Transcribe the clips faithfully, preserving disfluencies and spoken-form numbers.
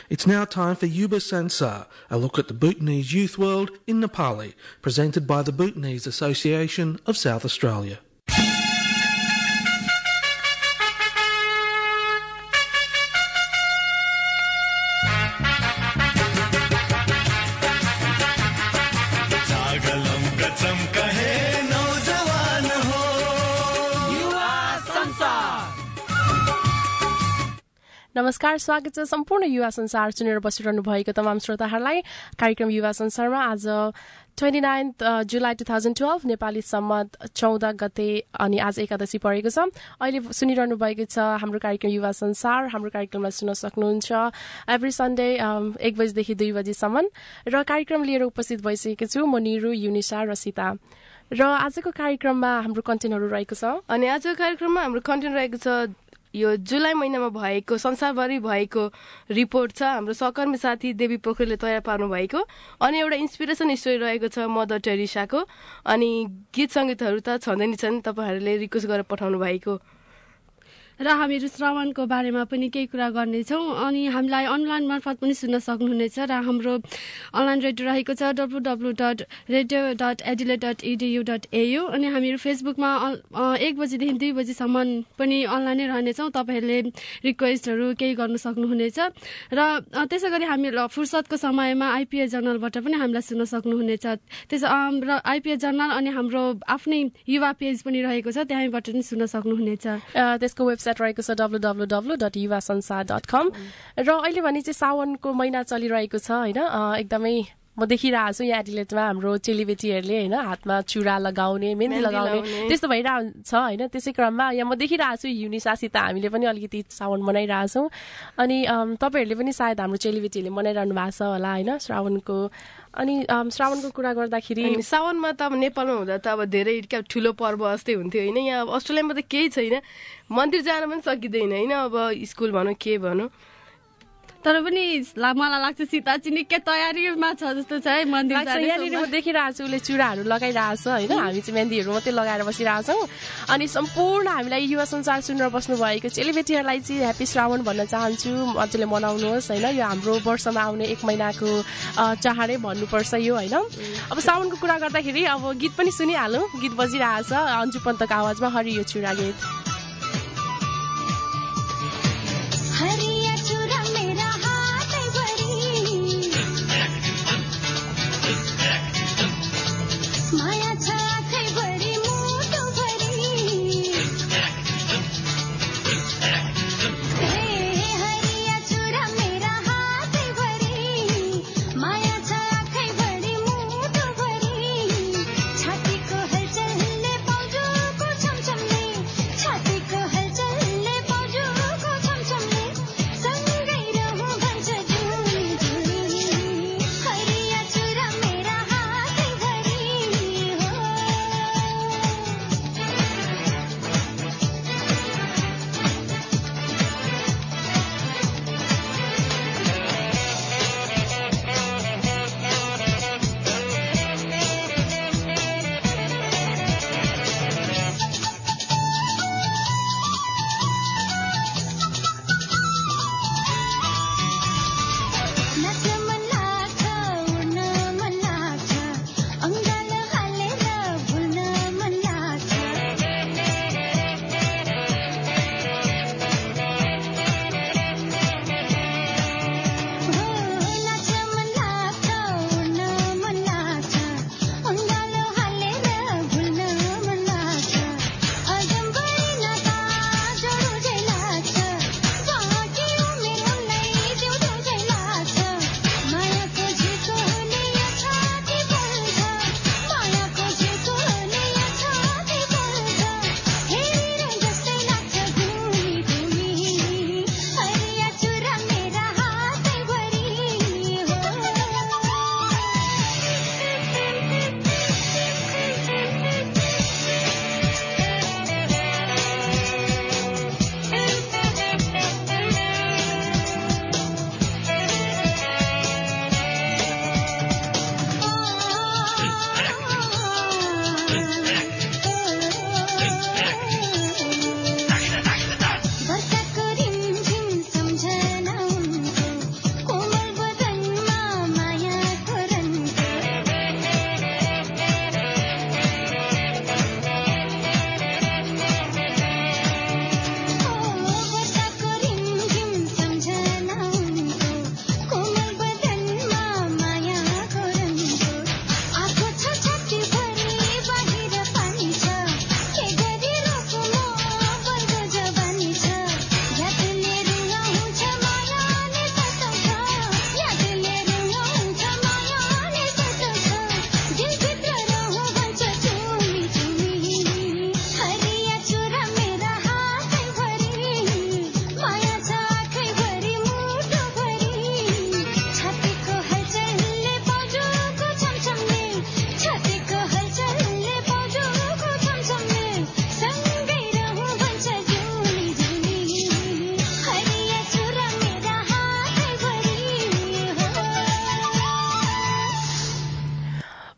It's now time for Yuba Sansar, a look at the Bhutanese youth world in Nepali, presented by the Bhutanese Association of South Australia. नमस्कार, स्वागत छ सम्पूर्ण युवा संसार सुनेर बसिरहनु भएको तमाम श्रोताहरूलाई कार्यक्रम युवा संसारमा। आज उनन्तीस जुलाई दुई हजार बाह्र नेपाली सम्मत चौध गते अनि आज एकादशी परेको छ। अहिले सुनिरहनु भएको छ हाम्रो कार्यक्रम युवा संसार। हाम्रो कार्यक्रमलाई सुन्न सक्नुहुन्छ एभ्री सन्डे एक बजीदेखि दुई बजीसम्म र कार्यक्रम लिएर उपस्थित भइसकेको छु म निरु, युनिसा र सीता। र आजको कार्यक्रममा हाम्रो कन्टेन्टहरू रहेको छ अनि आजको कार्यक्रममा हाम्रो कन्टेन्ट रहेको छ यो जुलाई महिनामा भएको संसारभरि भएको रिपोर्ट छ। हाम्रो सहकर्मी साथी देवी पोखरेलले तयार पार्नु भएको अनि एउटा इन्सपिरेसन स्टोरी रहेको छ मदर टेरेसाको अनि गीत सङ्गीतहरू त छँदै नि छन्, तपाईँहरूले रिक्वेस्ट गरेर पठाउनु भएको। र हामीहरू श्रवणको बारेमा पनि केही कुरा गर्नेछौँ अनि हामीलाई अनलाइन मार्फत पनि सुन्न सक्नुहुनेछ र हाम्रो अनलाइन रेडियो रहेको छ W W W dot radio dot Adelaide dot edu dot AU अनि हामीहरू फेसबुकमा एक बजीदेखि दुई बजीसम्म पनि अनलाइनै रहनेछौँ। तपाईँहरूले रिक्वेस्टहरू केही गर्नु सक्नुहुनेछ र त्यसै गरी हामी फुर्सदको समयमा आइपिए जर्नलबाट पनि हामीलाई सुन्न सक्नुहुनेछ। त्यसो र आइपिए जर्नल अनि हाम्रो आफ्नै युवा पेज पनि रहेको छ, त्यहीँबाट पनि सुन्न सक्नुहुनेछ। त्यसको वेबसाइट रहेको छ डब्लु डब्लु डब्लु डट युवा संसार डट कम। र अहिले भने चाहिँ साउनको महिना चलिरहेको छ होइन, एकदमै म देखिरहेको छु यहाँ एडिलेटमा हाम्रो चेलीबेटीहरूले होइन हातमा चुरा लगाउने, मेहन्दी लगाउने त्यस्तो भइरहेको छ होइन। त्यसै क्रममा यहाँ म देखिरहेको छु युनिसासित हामीले पनि अलिकति साउन मनाइरहेछौँ अनि तपाईँहरूले पनि सायद हाम्रो चेलीबेटीहरूले मनाइरहनु भएको छ होला होइन श्रावणको। अनि श्रावणको कुरा गर्दाखेरि साउनमा त अब नेपालमा हुँदा त अब धेरै क्या ठुलो पर्व जस्तै हुन्थ्यो होइन। यहाँ अस्ट्रेलियामा त केही छैन, मन्दिर जान पनि सकिँदैन होइन, अब स्कुल भनौँ के भनौँ। तर पनि मलाई लाग्छ सीता चाहिँ निकै तयारीमा छ जस्तो छ है मन्दिर जाने। यहाँनिर म देखिरहेको छु उसले चुराहरू लगाइरहेको छ होइन, हामी चाहिँ मेहन्दीहरू मात्रै लगाएर बसिरहेछौँ। अनि सम्पूर्ण हामीलाई युवा संसार सुनेर बस्नु भएको चेलीबेटीहरूलाई चाहिँ ह्याप्पी श्रावण भन्न चाहन्छु। मजाले मनाउनुहोस् होइन, यो हाम्रो वर्षमा आउने एक महिनाको चाडै भन्नुपर्छ यो होइन। अब साउनको कुरा गर्दाखेरि अब गीत पनि सुनिहालौँ, गीत बजिरहेको छ अन्जु पन्तको आवाजमा हरियो चुरा गीत। छातीको हलचल हिल्ने पाउजोको छमछमले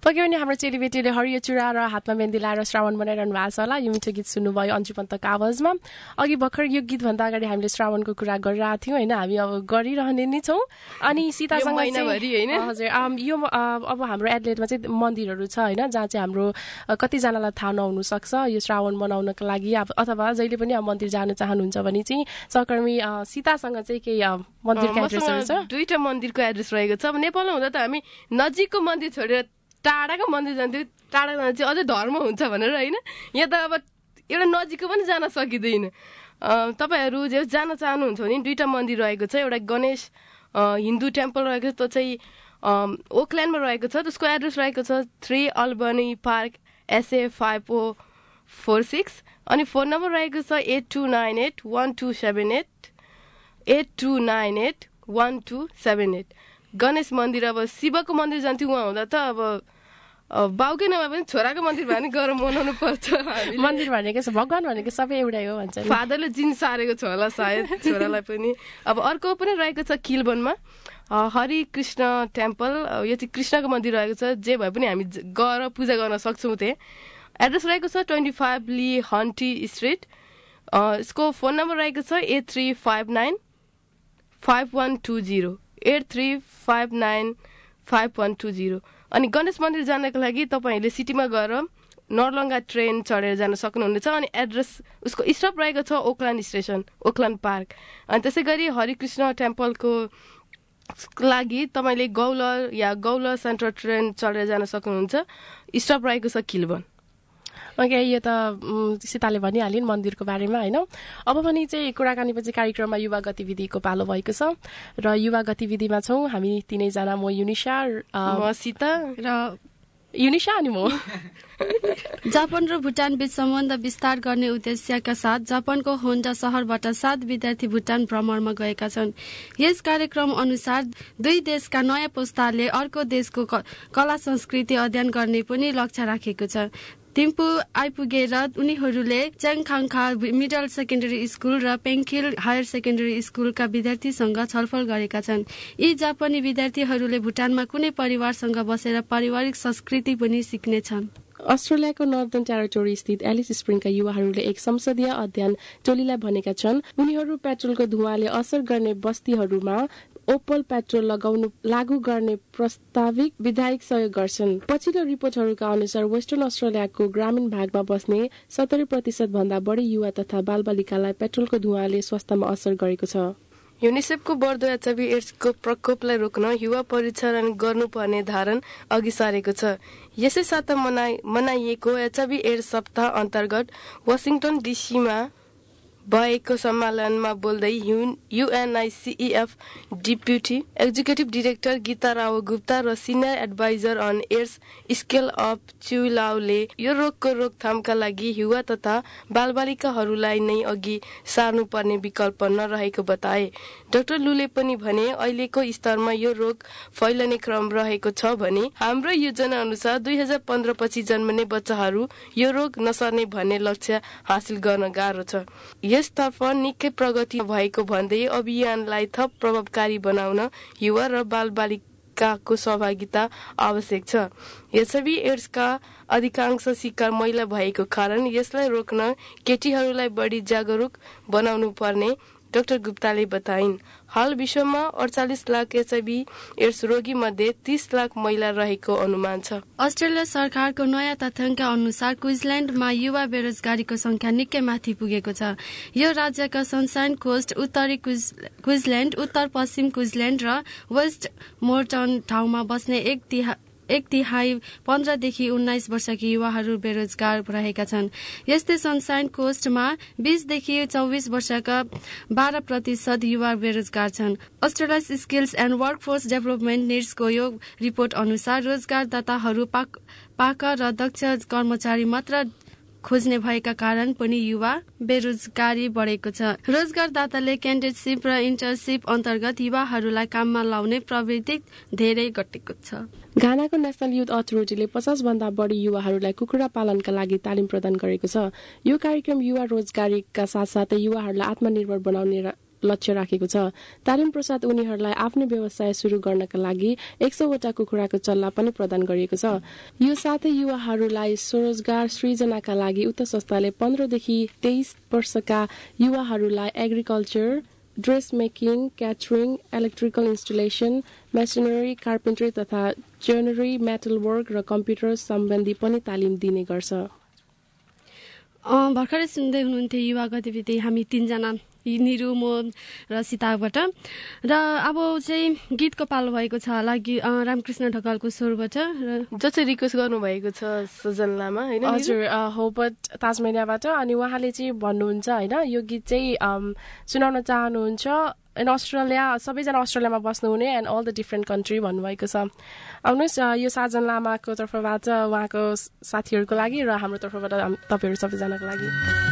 पक्कै पनि हाम्रो चेलीबेटीले हरियो चुरा र हातमा मेहन्दी लाएर श्रावण बनाइरहनु भएको छ होला। यो मिठो गीत सुन्नुभयो अन्जु पन्तको आवाजमा। अघि भर्खर यो गीतभन्दा अगाडि हामीले श्रावणको कुरा गरिरहेको थियौँ होइन, हामी अब गरिरहने नै छौँ। अनि सीतासँग हजुर यो अब हाम्रो एडलेटमा चाहिँ मन्दिरहरू छ होइन, जहाँ चाहिँ हाम्रो कतिजनालाई थाहा नहुनु सक्छ यो श्रावण मनाउनको लागि अथवा जहिले पनि अब मन्दिर जान चाहनुहुन्छ भने चाहिँ सहकर्मी सीतासँग चाहिँ केही मन्दिरको एड्रेसहरू छ। दुईटा मन्दिरको एड्रेस रहेको छ। अब नेपालमा हुँदा त हामी नजिकको मन्दिर छोडेर टाढाको मन्दिर जान्थ्यौँ, टाढा जाँदा चाहिँ अझै धर्म हुन्छ भनेर होइन। यहाँ त अब एउटा नजिकको पनि जान सकिँदैन। तपाईँहरू जे जान चाहनुहुन्छ भने दुईटा मन्दिर रहेको छ। एउटा गणेश हिन्दू टेम्पल रहेको छ, त्यो चाहिँ ओकल्यान्डमा रहेको छ। त्यसको एड्रेस रहेको छ three Albany park SA five O four six. अनि फोन नम्बर रहेको छ eight two nine eight one two seven eight eight two nine eight one two seven eight. Ganesh मन्दिर अब शिवको मन्दिर जान्थ्यौँ, उहाँ हुँदा त अब बाउकै नभए पनि छोराको मन्दिर भए पनि गएर मनाउनु पर्छ। मन्दिर भनेको भगवान भनेको सबै एउटै हो भन्छ। फादरले जिन सारेको छ होला सायद छोरालाई पनि। अब अर्को पनि रहेको छ किलबनमा हरि कृष्ण टेम्पल। यो चाहिँ कृष्णको मन्दिर रहेको छ। जे भए पनि हामी गएर पूजा गर्न सक्छौँ। त्यहाँ एड्रेस रहेको छ twenty five Lee Hunty street. यसको फोन नम्बर रहेको छ eight three five nine five one two zero eight three five nine five one two zero. अनि गणेश मन्दिर जानको लागि तपाईँहरूले सिटीमा गएर नर्लङ्गा ट्रेन चढेर जान सक्नुहुनेछ। अनि एड्रेस उसको स्टप रहेको छ ओकल्यान्ड स्टेसन, ओकल्यान्ड पार्क। अनि त्यसै गरी हरिकृष्ण टेम्पलको लागि तपाईँले गौलर या गौलर सेन्ट्रल ट्रेन चढेर जान सक्नुहुन्छ। स्टप रहेको छ किलबन। ओके, यो त सीताले भनिहालिन् मन्दिरको बारेमा होइन। अब पनि चाहिँ कुराकानीपछि कार्यक्रममा युवा गतिविधिको पालो भएको छ र युवा गतिविधिमा छौँ हामी तिनैजना। म युनिसा, म सीता र युनिसा अनि म। जापान र भुटान बीच सम्बन्ध विस्तार गर्ने उद्देश्यका साथ जापानको होन्डा शहरबाट सात विद्यार्थी भुटान भ्रमणमा गएका छन्। यस कार्यक्रम अनुसार दुई देशका नयाँ पुस्ताले अर्को देशको कला संस्कृति अध्ययन गर्ने पनि लक्ष्य राखेको छ। थिम्पू आइपुगेर उनीहरूले च्याङखाङखा मिडल सेकेन्डरी स्कुल र पेङखिल हायर सेकेन्डरी स्कुलका विद्यार्थीसँग छलफल गरेका छन्। यी जापानी विद्यार्थीहरूले भुटानमा कुनै परिवारसँग बसेर पारिवारिक संस्कृति पनि सिक्नेछन्। अस्ट्रेलियाको नर्दर्न टेरिटोरी स्थित एलिस स्प्रिङका युवाहरूले एक संसदीय अध्ययन टोलीलाई भनेका छन् उनीहरू पेट्रोलको धुवाँले असर गर्ने बस्तीहरूमा ओपल पेट्रोल लगाउनु लागू गर्ने प्रस्ताविक विधायक सहयोग गर्छन्। पछिल्लो रिपोर्टहरूका अनुसार वेस्टर्न अस्ट्रेलियाको ग्रामीण भागमा बस्ने सत्तरी प्रतिशत भन्दा बढी युवा तथा बालबालिकालाई पेट्रोलको धुवाँले स्वास्थ्यमा असर गरेको छ। युनिसेफको बढ्दो एचआइभी एड्सको प्रकोपलाई रोक्न युवा परीक्षण गर्नुपर्ने धारणा अघि सारेको छ। यसै साता मनाइ मनाइएको एचआइभी एड्स सप्ताह अन्तर्गत वासिङटन डिसीमा भएको सम्मेलनमा बोल्दै UNICEF deputy executive director Geeta Rao Gupta र senior adviser on AIDS scale up च्युलाउले यो रोगको रोकथामका लागि युवा तथा बालबालिकाहरूलाई नै अघि सार्नुपर्ने विकल्प नरहेको बताए। डाक्टर लुले पनि भने अहिलेको स्तरमा यो रोग फैलने क्रम रहेको छ भने हाम्रो योजना अनुसार दुई हजार पन्ध्र पछि जन्मने बच्चाहरू यो रोग नसर्ने भन्ने लक्ष्य हासिल गर्न गाह्रो छ। यसतर्फ निकै प्रगति भएको भन्दै अभियानलाई थप प्रभावकारी बनाउन युवा र बालबालिकाको सहभागिता आवश्यक छ। एचआइभी एड्सका अधिकांश शिकार महिला भएको कारण यसलाई रोक्न केटीहरूलाई बढी जागरुक बनाउनु पर्ने डाक्टर गुप्ताले बताइन्। हाल विश्वमा अडचालिस लाख एचआइभी एड्स रोगी मध्ये तीस लाख महिला रहेको अनुमान छ। अस्ट्रेलिया सरकारको नयाँ तथ्याङ्क अनुसार क्विन्सल्यान्डमा युवा बेरोजगारीको संख्या निकै माथि पुगेको छ। यो राज्यका सनसाइन कोस्ट, उत्तरी क्विन्सल्यान्ड, उत्तर पश्चिम क्विन्सल्यान्ड र वेस्ट मोर्टन ठाउँमा बस्ने एक तिहा एक तिहाई पन्ध्रदेखि उन्नाइस वर्षकी युवाहरू बेरोजगार रहेका छन्। यस्तै सनसाइन कोस्टमा बीसदेखि चौबिस वर्षका बाह्र प्रतिशत युवा बेरोजगार छन्। Australia skills and workforce development निड्सको यो रिपोर्ट अनुसार रोजगारदाताहरू पाक पाका र दक्ष कर्मचारी मात्र खोज्ने भएका कारण पनि युवा बेरोजगारी बढेको छ। रोजगारदाताले क्यान्डिडेटसिप र इन्टर्नसिप अन्तर्गत युवाहरूलाई काममा लाउने प्रवृत्ति धेरै घटेको छ। घानाको नेशनल युथ अथोरिटीले पचास भन्दा बढी युवाहरूलाई कुखुरा पालनका लागि तालिम प्रदान गरेको छ। यो कार्यक्रम युवा रोजगारीका साथसाथै युवाहरूलाई आत्मनिर्भर बनाउने लक्ष्य राखेको छ। तालिम पश्चात उनीहरूलाई आफ्नो व्यवसाय शुरू गर्नका लागि एक सौ वटा कुखुराको चल्ला पनि प्रदान गरिएको छ। यो साथै युवाहरूलाई स्वरोजगार सृजनाका लागि उक्त संस्थाले पन्ध्रदेखि तेइस वर्षका युवाहरूलाई agriculture, dress making, catering, electrical installation, machinery, carpentry तथा जोइनरी, मेटल वर्क र कम्प्युटर सम्बन्धी पनि तालिम दिने गर्छ। भर्खरै सुन्दै हुनुहुन्थ्यो युवा गतिविधि हामी तीनजना निरु, म र सीताबाट। र अब चाहिँ गीतको पालो भएको छ होला रामकृष्ण ढकालको स्वरबाट जो चाहिँ रिक्वेस्ट गर्नुभएको छ सजन लामा होइन। हजुर, होपट ताजमेनियाबाट। अनि उहाँले चाहिँ भन्नुहुन्छ होइन यो गीत चाहिँ सुनाउन चाहनुहुन्छ इन अस्ट्रेलिया, सबैजना अस्ट्रेलियामा बस्नुहुने and all the different country भन्नुभएको छ। आउनुहोस् यो साजन लामाको तर्फबाट उहाँको साथीहरूको लागि र हाम्रो तर्फबाट तपाईँहरू सबैजनाको लागि।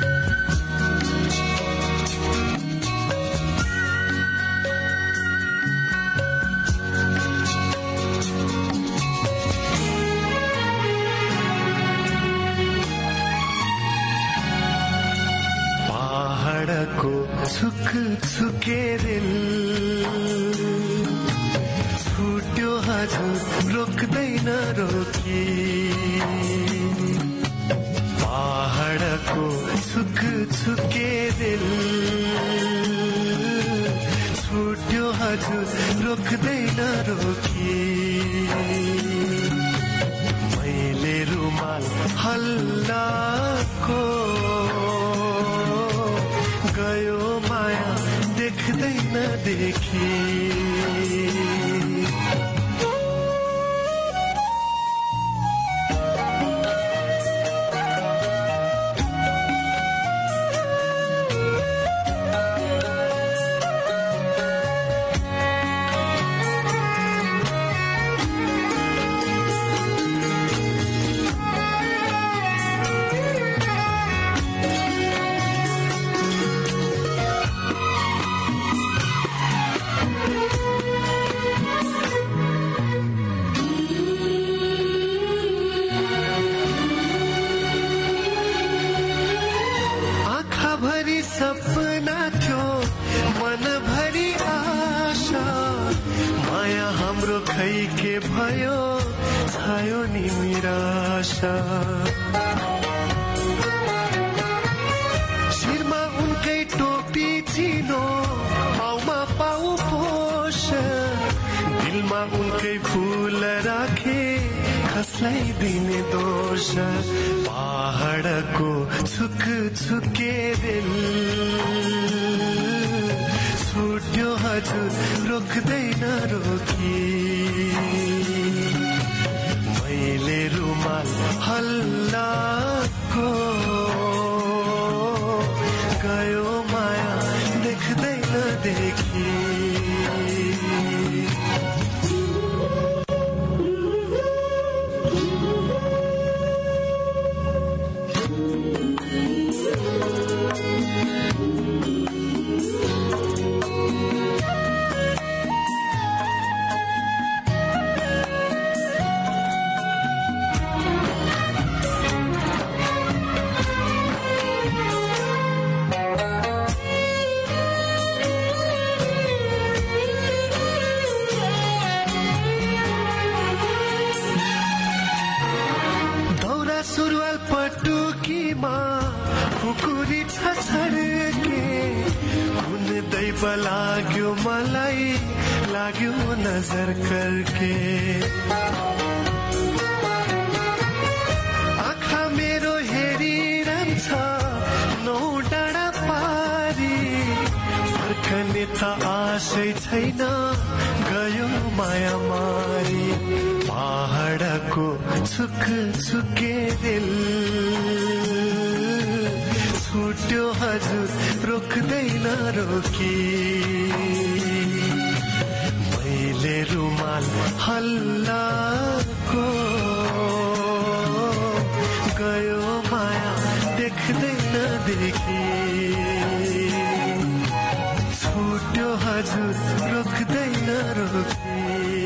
पहाडको छुक छुके दिल छुट्यो हजुर रोक्दैन रोकी। पहाडको छुक छुके दिल छुट्यो हजुर रोक्दैन रोकी। मैले रुमाल हल्लाको गयो माया देख्दैन देखी। सपना थियो मनभरि आशा, माया हाम्रो खै के भयो छायो नि निराशा। शिरमा उनकै टोपी चिनो, पाउमा पाउ पोष, दिलमा उनकै फूल राखे कसलाई दिने दोष। पहाडको छुक छुके दिल छुट्यो हजुर रोक्दैन रोकी। मैले रुमाल हल्लाको गयो माया देख्दैन देखी। लाग्यो मलाई लाग्यो नजर करके। आँखा मेरो हेरिरहन्छ नौ डाँडा पारी, फर्कने त आशै छैन गयो माया मारी। पहाडको छुक छुके दिल छुट्यो हजुर रोक्दैन रोकी। मैले रुमाल हल्लाको गयो माया देख्दैन देखी। छुट्यो हजुर रोक्दैन रोकी।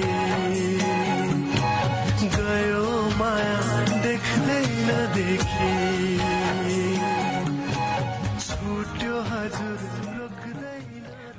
गयो माया देख्दैन देखी।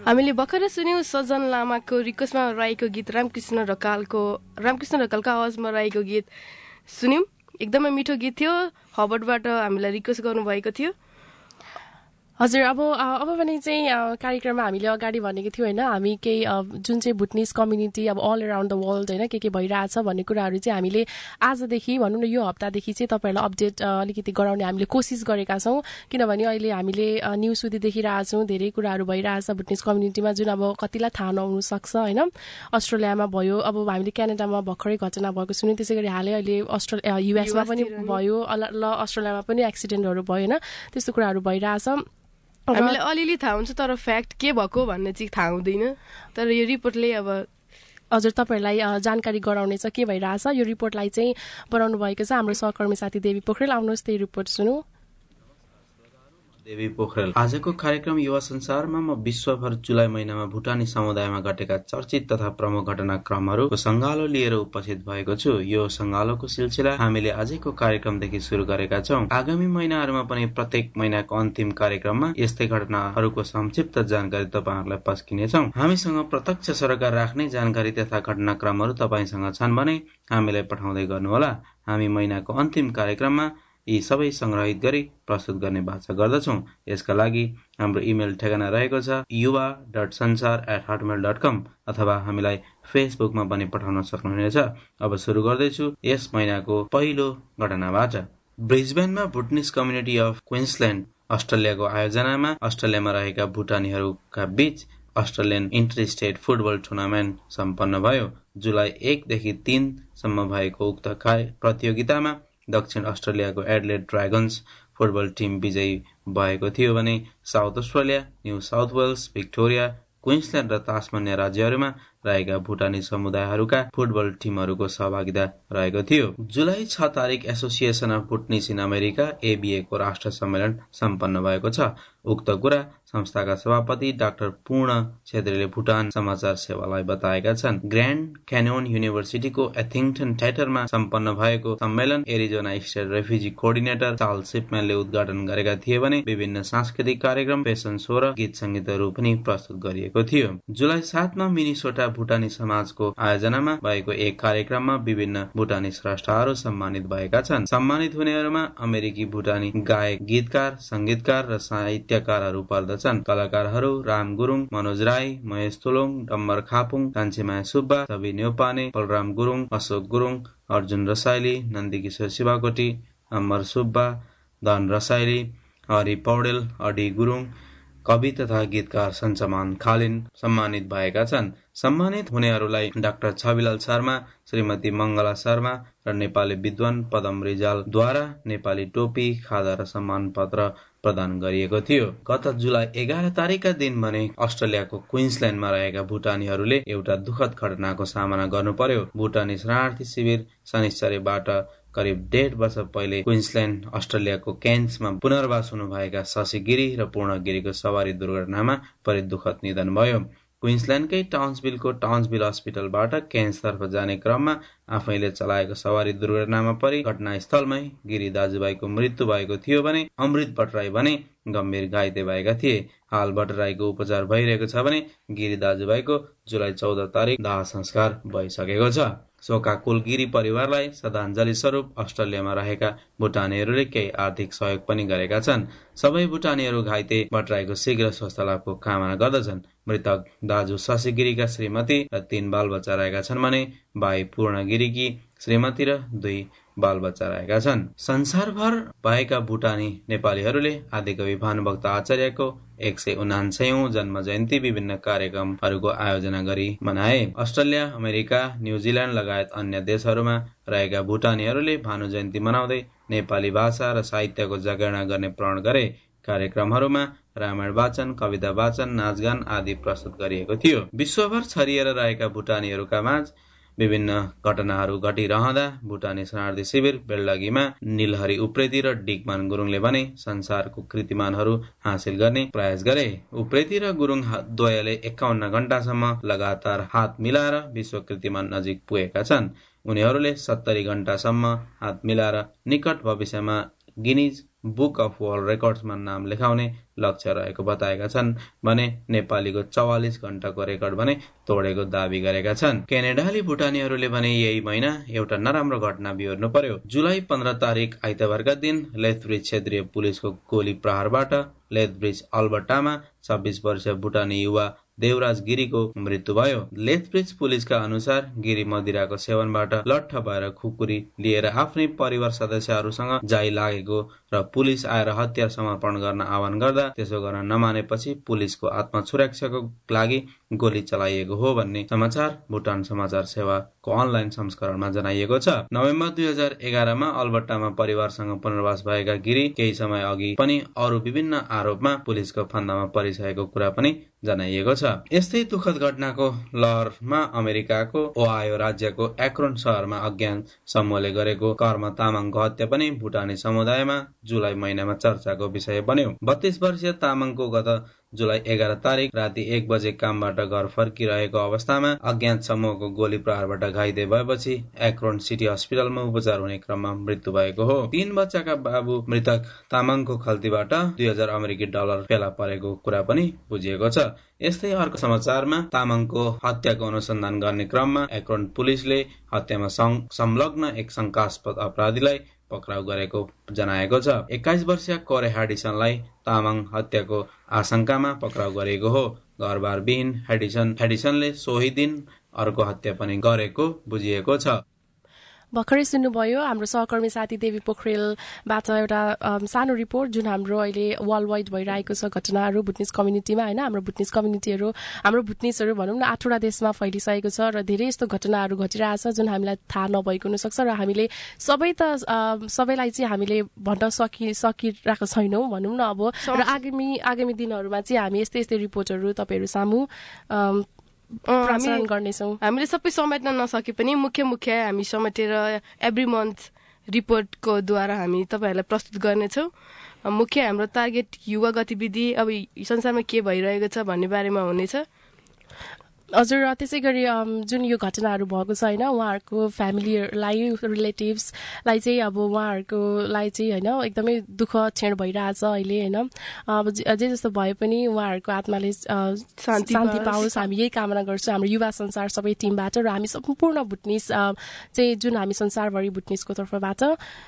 हामीले भर्खरै सुन्यौं सजन लामाको रिक्वेस्टमा रहेको गीत रामकृष्ण ढकालको रामकृष्ण ढकालको आवाजमा रहेको गीत सुन्यौं। एकदमै मिठो गीत थियो। हबर्टबाट हामीलाई रिक्वेस्ट गर्नुभएको थियो। हजुर, अब अब भने चाहिँ कार्यक्रममा हामीले अगाडि भनेको थियौँ होइन, हामी केही जुन चाहिँ भुटनिज कम्युनिटी अब अल अराउन्ड द वर्ल्ड होइन के के भइरहेछ भन्ने कुराहरू चाहिँ हामीले आजदेखि भनौँ न यो हप्तादेखि चाहिँ तपाईँहरूलाई अपडेट अलिकति गराउने हामीले कोसिस गरेका छौँ। किनभने अहिले हामीले न्युज सुधि देखिरहेछौँ धेरै कुराहरू भइरहेछ भुटनिज कम्युनिटीमा जुन अब कतिलाई थाहा नहुन सक्छ होइन। अस्ट्रेलियामा भयो, अब हामीले क्यानाडामा भर्खरै घटना भएको सुन्यौँ, त्यसै गरी हालै अहिले अस्ट्रेलिया युएसमा पनि भयो, ल अस्ट्रेलियामा पनि एक्सिडेन्टहरू भयो होइन, त्यस्तो कुराहरू भइरहेछ। हामीलाई अलिअलि थाहा हुन्छ तर फ्याक्ट के भएको भन्ने चाहिँ थाहा हुँदैन। तर यो रिपोर्टले अब हजुर तपाईँहरूलाई जानकारी गराउनेछ के भइरहेछ। यो रिपोर्टलाई चाहिँ बनाउनु भएको छ हाम्रो सहकर्मी साथी देवी पोखरेल। आउनुहोस् त्यही रिपोर्ट सुनौ। देवी पोखरेल। आजको कार्यक्रम युवा संसारमा म विश्वभर जुलाई महिनामा भुटानी समुदायमा घटेका चर्चित तथा प्रमुख घटनाक्रमहरूको संगालो लिएर उपस्थित भएको छु। यो संगालोको सिलसिला हामीले आजको कार्यक्रमदेखि शुरू गरेका छौं। आगामी महिनाहरूमा पनि प्रत्येक महिनाको अन्तिम कार्यक्रममा यस्तै घटनाहरूको संक्षिप्त जानकारी तपाईहरुलाई पस्किनेछौं। हामीसँग प्रत्यक्ष सरकार राख्ने जानकारी तथा घटनाक्रमहरू तपाईसँग छन् भने हामीलाई पठाउँदै गर्नुहोला। हामी महिनाको अन्तिम कार्यक्रममा यी सबै संग्रहित गरी प्रस्तुत गर्ने बाचा गर्दछौं। यसका लागि हाम्रो इमेल ठेगाना रहेको छ युवा डट संसार एट हटमेल डट कम अथवा हामीलाई फेसबुकमा पनि पठाउन सक्नुहुनेछ। अब सुरु गर्दैछु यस महिनाको पहिलो घटनाबाट। ब्रिजबेनमा भुटनिज कम्युनिटी अफ क्विन्सल्यान्ड अस्ट्रेलियाको आयोजनामा अस्ट्रेलियामा रहेका भुटानीहरूका बीच Australian inter state football tournament सम्पन्न भयो। जुलाई एकदेखि तीन सम्म भएको उक्त प्रतियोगितामा दक्षिण अस्ट्रेलियाको एडलेड ड्रागन्स फुटबल टिम विजयी भएको थियो भने South Australia, New South Wales, Victoria, Queensland र तास्मानिया राज्यहरूमा रहेका भुटानी समुदायहरूका फुटबल टिमहरूको सहभागिता रहेको थियो। जुलाई छ तारिक association of Bhutanese in America ABA को राष्ट्र सम्मेलन सम्पन्न भएको छ। उक्त कुरा संस्थाका सभापति डाक्टर पूर्ण छेत्रीले भुटान समाचार सेवालाई बताएका छन्। ग्रान्ड क्यान्योन युनिभर्सिटीको एथिङटन थिएटरमा सम्पन्न भएको सम्मेलन Arizona state refugee coordinator Charles सिपम्यानले उद्घाटन गरेका थिए भने विभिन्न सांस्कृतिक कार्यक्रम, फेसन शो र गीत संगीतहरू पनि प्रस्तुत गरिएको थियो। जुलाई सातमा मिनिसोटा भुटानी समाजको आयोजनामा भएको एक कार्यक्रममा विभिन्न भुटानी स्रष्टाहरू सम्मानित भएका छन्। सम्मानित हुनेहरूमा अमेरिकी भुटानी गायक, गीतकार, संगीतकार र साहित्यकारहरू पर्दछन्। कलाकारहरू राम गुरुङ, मनोज राई, महेश तुलुङ, डम्बर खापुङ, कान्छीमाया सुब्बा, सबी न्यौपाने, बलराम गुरुङ, अशोक गुरुङ, अर्जुन रसाइली, नन्दीकिशोर शिवाकोटी, अमर सुब्बा, धन रसाइली, हरि पौडेल, अडी गुरुङ, कवि तथा गीतकार सञ्चमान खालिन सम्मानित भएका छन्। सम्मानित हुनेहरूलाई डाक्टर छविलाल शर्मा, श्रीमती मंगला शर्मा र नेपाली विद्वान पदम रिजालद्वारा नेपाली टोपी, खादा र सम्मान पत्र प्रदान गरिएको थियो। गत जुलाई एघार तारिकका दिन भने अस्ट्रेलियाको क्विन्सल्यान्डमा रहेका भुटानीहरूले एउटा दुखद घटनाको सामना गर्नु पर्यो। भुटानी शरणार्थी शिविर शनिश्चरबाट करिब डेढ वर्ष पहिले क्विन्सल्यान्ड अस्ट्रेलियाको केन्समा पुनर्वास हुनुभएका शशि गिरी र पूर्ण गिरीको सवारी दुर्घटनामा परि दुखद निधन भयो। क्विन्सल्यान्डकै टाउन्सभिलको टाउन्सभिल अस्पतालबाट केन्सतर्फ जाने क्रममा आफैले चलाएको सवारी दुर्घटनामा परि घटनास्थलमै गिरी दाजुभाइको मृत्यु भएको थियो भने अमृत भट्टराई भने गम्भीर घाइते भएका थिए। हाल भट्टराईको उपचार भइरहेको छ भने गिरी दाजुभाइको जुलाई चौध तारिक दाह संस्कार भइसकेको छ। शोकाकुल गिरी परिवारलाई श्रद्धाञ्जली स्वरूप अस्ट्रेलियामा रहेका भुटानीहरूले केही आर्थिक सहयोग पनि गरेका छन्। सबै भुटानीहरू घाइते भट्टराईको शीघ्र स्वस्थ लाभको कामना गर्दछन्। मृतक दाजु शशि गिरीका श्रीमती र तीन बाल बच्चा रहेका छन् भने भाइ पूर्ण गिरीकी श्रीमती र दुई बाल बच्चा रहेका छन्। संसारभर भएका भुटानी नेपालीहरूले आदिकवि भानुभक्त आचार्यको एक सय उनान्सयौं जन्म जयन्ती विभिन्न कार्यक्रमहरूको आयोजना गरी मनाए। अस्ट्रेलिया, अमेरिका, न्यूजील्यान्ड लगायत अन्य देशहरूमा रहेका भुटानीहरूले भानु जयन्ती मनाउँदै नेपाली भाषा र साहित्यको जगेर्ना गर्ने प्रण गरे। कार्यक्रमहरूमा रामायण वाचन, कविता वाचन, नाचगान आदि प्रस्तुत गरिएको थियो। विश्वभर छरिएर रहेका भुटानीहरूका माझ विभिन्न घटनाहरू घटिरहँदा भुटानी शरणार्थी शिविर बेलडगीमा नीलहरी उप्रेती र डिकमान गुरुङले भने संसारको कृतिमानहरू हासिल गर्ने प्रयास गरे। उप्रेती र गुरुङ द्वयले एकाउन्न घण्टासम्म लगातार हात मिलाएर विश्व कृतिमान नजिक पुगेका छन्। उनीहरूले सत्तरी घण्टासम्म हात मिलाएर निकट भविष्यमा गिनिज बुक अफ वर्ल्ड रेकर्ड्समा नाम लेखाउने लक्ष्य रहेको बताएका छन् भने नेपालीको चौवालिस घण्टाको रेकर्ड भने तोडेको दावी गरेका छन्। क्यानाडाली भुटानीहरूले भने यही महिना एउटा नराम्रो घटना बिहोर्नु पर्यो। जुलाई पन्ध्र तारिक आइतबारका दिन लेथब्रिज क्षेत्रीय पुलिसको गोली प्रहारबाट लेथब्रिज अल्बर्टामा छब्बीस वर्षीय भुटानी युवा देवराज गिरीको मृत्यु भयो। लेथब्रिज पुलिसका अनुसार गिरी मदिराको सेवनबाट लट्ठ भएर खुकुरी लिएर आफ्नै परिवार सदस्यहरूसँग जाइ लागेको र पुलिस आएर हतियार समर्पण गर्न आह्वान गर्दा त्यसो गर्न नमानेपछि पुलिसको आत्मसुरक्षाको लागि गोली चलाइएको हो भन्ने समाचार भुटान समाचार सेवाको अनलाइन संस्करणमा जनाइएको छ। नोभेम्बर दुई हजार एघारमा अल्बर्टामा परिवारसँग पुनर्वास भएका गिरी केही समय अघि पनि अरू विभिन्न आरोपमा पुलिसको फन्दामा परिसकेको कुरा पनि जनाइएको छ। यस्तै दुखद घटनाको लहरमा अमेरिकाको ओहायो राज्यको एक्रोन शहरमा अज्ञात समूहले गरेको कर्म तामाङको हत्या पनि भुटानी समुदायमा जुलाई महिनामा चर्चाको विषय बन्यो। बत्तीस वर्षीय तामाङको गत जुलाई एघार तारिक राति एक बजे कामबाट घर फर्किरहेको अवस्थामा अज्ञात समूहको गोली प्रहारबाट घाइते भएपछि एक्रोन सिटी अस्पतालमा उपचार हुने क्रममा मृत्यु भएको हो। तीन बच्चाका बाबु मृतक तामाङको खल्तीबाट दुई हजार अमेरिकी डलर फेला परेको कुरा पनि बुझिएको छ। यस्तै अर्को समाचारमा तामाङको हत्याको अनुसन्धान गर्ने क्रममा एक्रोन पुलिसले हत्यामा संलग्न एक शंकास्पद अपराधीलाई पक्राउ गरेको जनाएको छ। एक्काइस वर्षीय कोरे हेडिसनलाई तामाङ हत्याको आशंकामा पक्राउ गरेको हो। घरबार विहीन हेडिसन हेडिसनले सोही दिन अर्को हत्या पनि गरेको बुझिएको छ। भर्खरै सुन्नुभयो हाम्रो सहकर्मी साथी देवी पोखरेलबाट एउटा सानो रिपोर्ट जुन हाम्रो अहिले वर्ल्ड वाइड भइरहेको छ घटनाहरू भुटनिस कम्युनिटीमा होइन। हाम्रो भुटनिस कम्युनिटीहरू हाम्रो भुटनिसहरू भनौँ न आठवटा देशमा फैलिसकेको छ र धेरै यस्तो घटनाहरू घटिरहेछ जुन हामीलाई थाहा नभएको हुनसक्छ र हामीले सबै त सबैलाई चाहिँ हामीले भन्न सकि सकिरहेको छैनौँ भनौँ न। अब र आगामी आगामी दिनहरूमा चाहिँ हामी यस्तै यस्तै रिपोर्टहरू तपाईँहरू सामु प्रसारण गर्नेछौँ। हामीले सबै समेट्न नसके पनि मुख्य मुख्य हामी समेटेर एभ्री मन्थ रिपोर्टको द्वारा हामी तपाईँहरूलाई प्रस्तुत गर्नेछौँ। मुख्य हाम्रो टार्गेट युवा गतिविधि अब संसारमा के भइरहेको छ भन्ने बारेमा हुनेछ। हजुर त्यसै गरी जुन यो घटनाहरू भएको छ होइन उहाँहरूको फ्यामिलीलाई रिलेटिभ्सलाई चाहिँ अब उहाँहरूकोलाई चाहिँ होइन एकदमै दुःख क्षण भइरहेछ अहिले होइन। अब जे जस्तो भए पनि उहाँहरूको आत्माले शान्ति पाओस् हामी यही कामना गर्छौँ हाम्रो युवा संसार सबै टिमबाट र हामी सम्पूर्ण भुटनिस चाहिँ जुन हामी संसारभरि भुटनिसको तर्फबाट।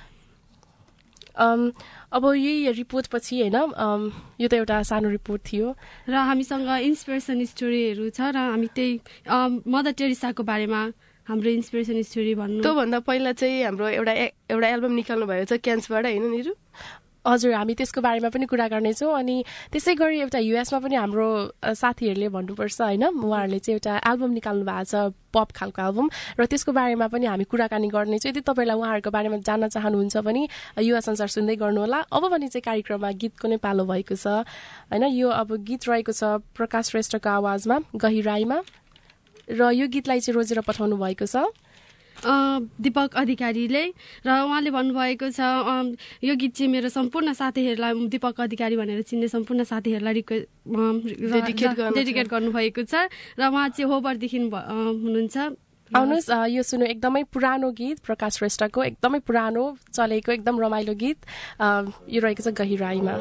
अब यही रिपोर्ट पछि होइन यो त एउटा सानो रिपोर्ट थियो र हामीसँग इन्सपिरेसन स्टोरीहरू छ र हामी त्यही मदर टेरेसाको बारेमा हाम्रो इन्सपिरेसन स्टोरी भन्नु। त्योभन्दा पहिला चाहिँ हाम्रो एउटा एउटा एल्बम निकाल्नु भएको छ क्यान्सबाट होइन निरु? हजुर हामी त्यसको बारेमा पनि कुरा गर्नेछौँ। अनि त्यसै गरी एउटा युएसमा पनि हाम्रो साथीहरूले भन्नुपर्छ होइन उहाँहरूले चाहिँ एउटा एल्बम निकाल्नु भएको छ पप खालको एल्बम र त्यसको बारेमा पनि हामी कुराकानी गर्नेछौँ। यदि तपाईँलाई उहाँहरूको बारेमा जान्न चाहनुहुन्छ भने युवा संसार सुन्दै गर्नुहोला। अब भने चाहिँ कार्यक्रममा गीतको नै पालो भएको छ होइन। यो अब गीत रहेको छ प्रकाश श्रेष्ठको आवाजमा गहिराईमा र यो गीतलाई चाहिँ रोजेर पठाउनु भएको छ दीपक अधिकारीले र उहाँले भन्नुभएको छ यो गीत चाहिँ मेरो सम्पूर्ण साथीहरूलाई दीपक अधिकारी भनेर चिन्ने सम्पूर्ण साथीहरूलाई रिक्वेस्ट डेडिकेट गर्नुभएको छ र उहाँ चाहिँ होबरदेखि हुनुहुन्छ। आउनुहोस् यो सुन्नु एकदमै पुरानो गीत प्रकाश श्रेष्ठको एकदमै पुरानो चलेको एकदम रमाइलो गीत यो रहेको छ गहिराईमा।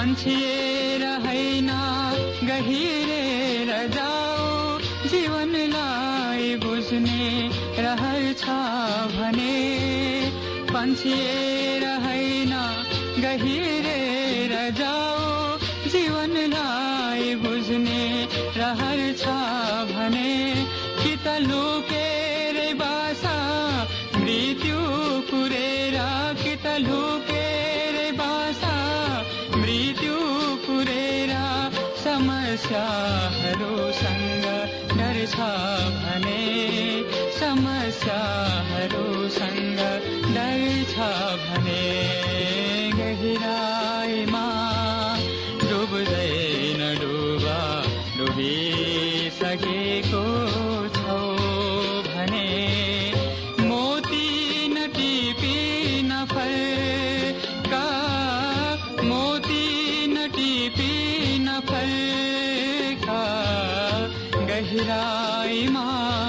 पन्छिएर हैन गहिरेर जाऊ जीवनलाई बुझ्ने रहर छ भने पन्छिएर हैन गहिरेर जाऊ जीवनलाई बुझ्ने रहर छ भने कि त लुकेर बासा मृत्यु कुरेर कि त लुकेर बासा मृत्यु कुरेर समस्याहरूसँग डर छ भने समस्याहरूसँग डर छ भने गहिराईमा डुब्दैन डुबा डुबिसकेको छौ भने मोती न टिपी न फर्का मोती न टिपी न फर्का गहिराईमा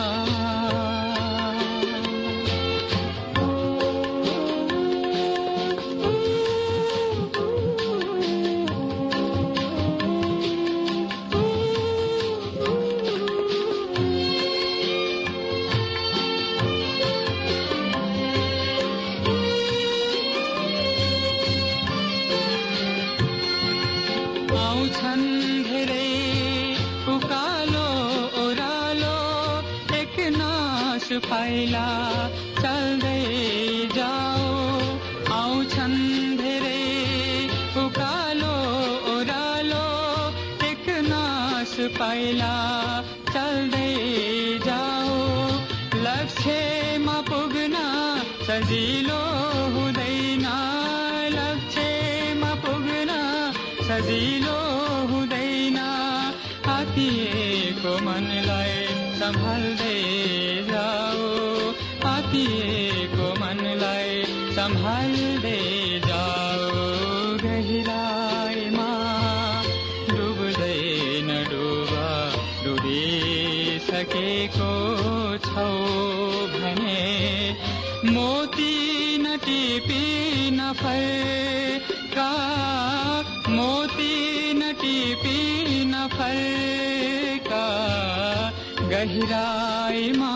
पाइला चल्दै जाऊ आउँछन् धेरै उकालो ओह्रालो एक नास पाइला चल्दै जाऊ लक्ष्यमा पुग्न सजिलो हुँदैन लक्ष्यमा पुग्न सजिलो हुँदैन आतिएको मनलाई सम्हाल्दै जाऊ आतिएको मनलाई सम्हाल्दै जाऊ गहिराईमा डुब्दैन डुबा डुबिसकेको छौ भने मोती न टिपी न फर्का मोती न टिपी न फर्का गहिराईमा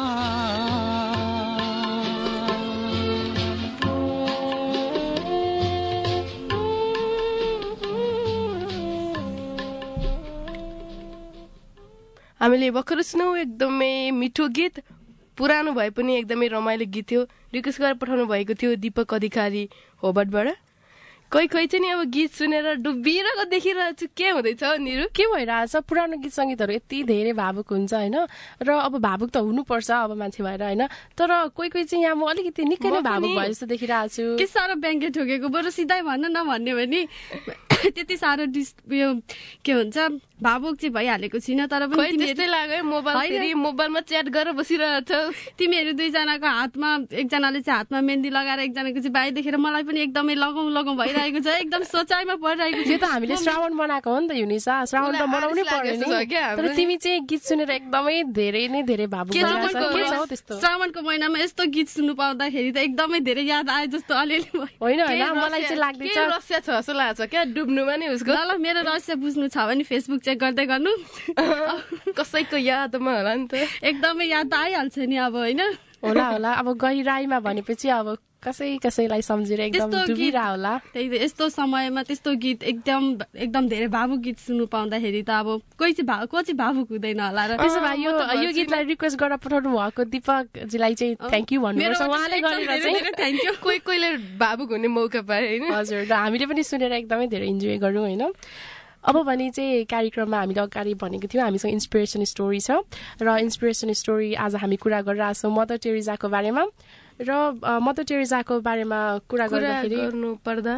हामीले भर्खर सुनौँ एकदमै मिठो गीत पुरानो भए पनि एकदमै रमाइलो गीत थियो रिक्वेस्ट गरेर पठाउनु भएको थियो दीपक अधिकारी होबर्टबाट कोही कोही चाहिँ नि अब गीत सुनेर डुबिरहेको देखिरहेको छु के हुँदैछ निरु के भइरहेछ पुरानो गीत सङ्गीतहरू यति धेरै भावुक हुन्छ होइन र अब भावुक त हुनुपर्छ अब मान्छे भएर होइन तर कोही कोही चाहिँ यहाँ म अलिकति निकै नै भावुक भए जस्तो देखिरहेको छु के साह्रो ब्याङ्के ठोकेको बरु सिधै भन्न नभन्ने भने त्यति साह्रो डिस उयो के हुन्छ भावुक चाहिँ भइहालेको छैन तर पनि त्यस्तै लाग्यो मोबाइल मोबाइलमा च्याट गरेर बसिरहेछ तिमीहरू दुईजनाको हातमा एकजनाले चाहिँ हातमा मेहन्दी लगाएर एकजनाको चाहिँ बाहिर देखेर मलाई पनि एकदमै लगाउँ लगाउँ भइरहेको छ एकदम सोचाइमा परिरहेको छ त हामीले श्रावण बनाएको हो नि त युनिसा श्रावण त बनाउनै पर्यो नि तर तिमी चाहिँ गीत सुनेर एकदमै धेरै नै धेरै भावुक त्यस्तो श्रावणको महिनामा यस्तो गीत सुन्नु पाउँदाखेरि त एकदमै धेरै याद आयो जस्तो अलिअलि होइन होइन मलाई चाहिँ लाग्दैछ रहस्य छ जस्तो लाग्छ क्या डुब्नुमा नि उसको ल मेरो रहस्य बुझ्नु छ भने फेसबुक चेक गर्दै गर्नु कसैको यादमा होला नि त एकदमै याद त आइहाल्छ नि अब होइन होला होला अब गहिराईमा भनेपछि अब कसै कसैलाई सम्झेर एकदम डुबिरह होला त्यही यस्तो समयमा त्यस्तो गीत एकदम एकदम धेरै भावुक गीत सुन्नु पाउँदाखेरि त अब कोही चाहिँ भाव को चाहिँ भावुक हुँदैन होला र त्यसो भए यो यो गीतलाई रिक्वेस्ट गरेर पठाउनु भएको दीपकजीलाई चाहिँ थ्याङ्क यू भन्नुपर्छ उहाँले गरेर चाहिँ थ्याङ्क यू कोही कोहीले भावुक हुने मौका पाए होइन हजुर र हामीले पनि सुनेर एकदमै धेरै इन्जोय गरौँ होइन अब भने चाहिँ कार्यक्रममा हामीले अगाडि भनेको थियौँ हामीसँग इन्सपिरेसन स्टोरी छ र इन्सपिरेसन स्टोरी आज हामी कुरा गरिरहेको छौँ मदर टेरेजाको बारेमा र मदर टेरेजाको बारेमा कुरा गर्नु पर्दा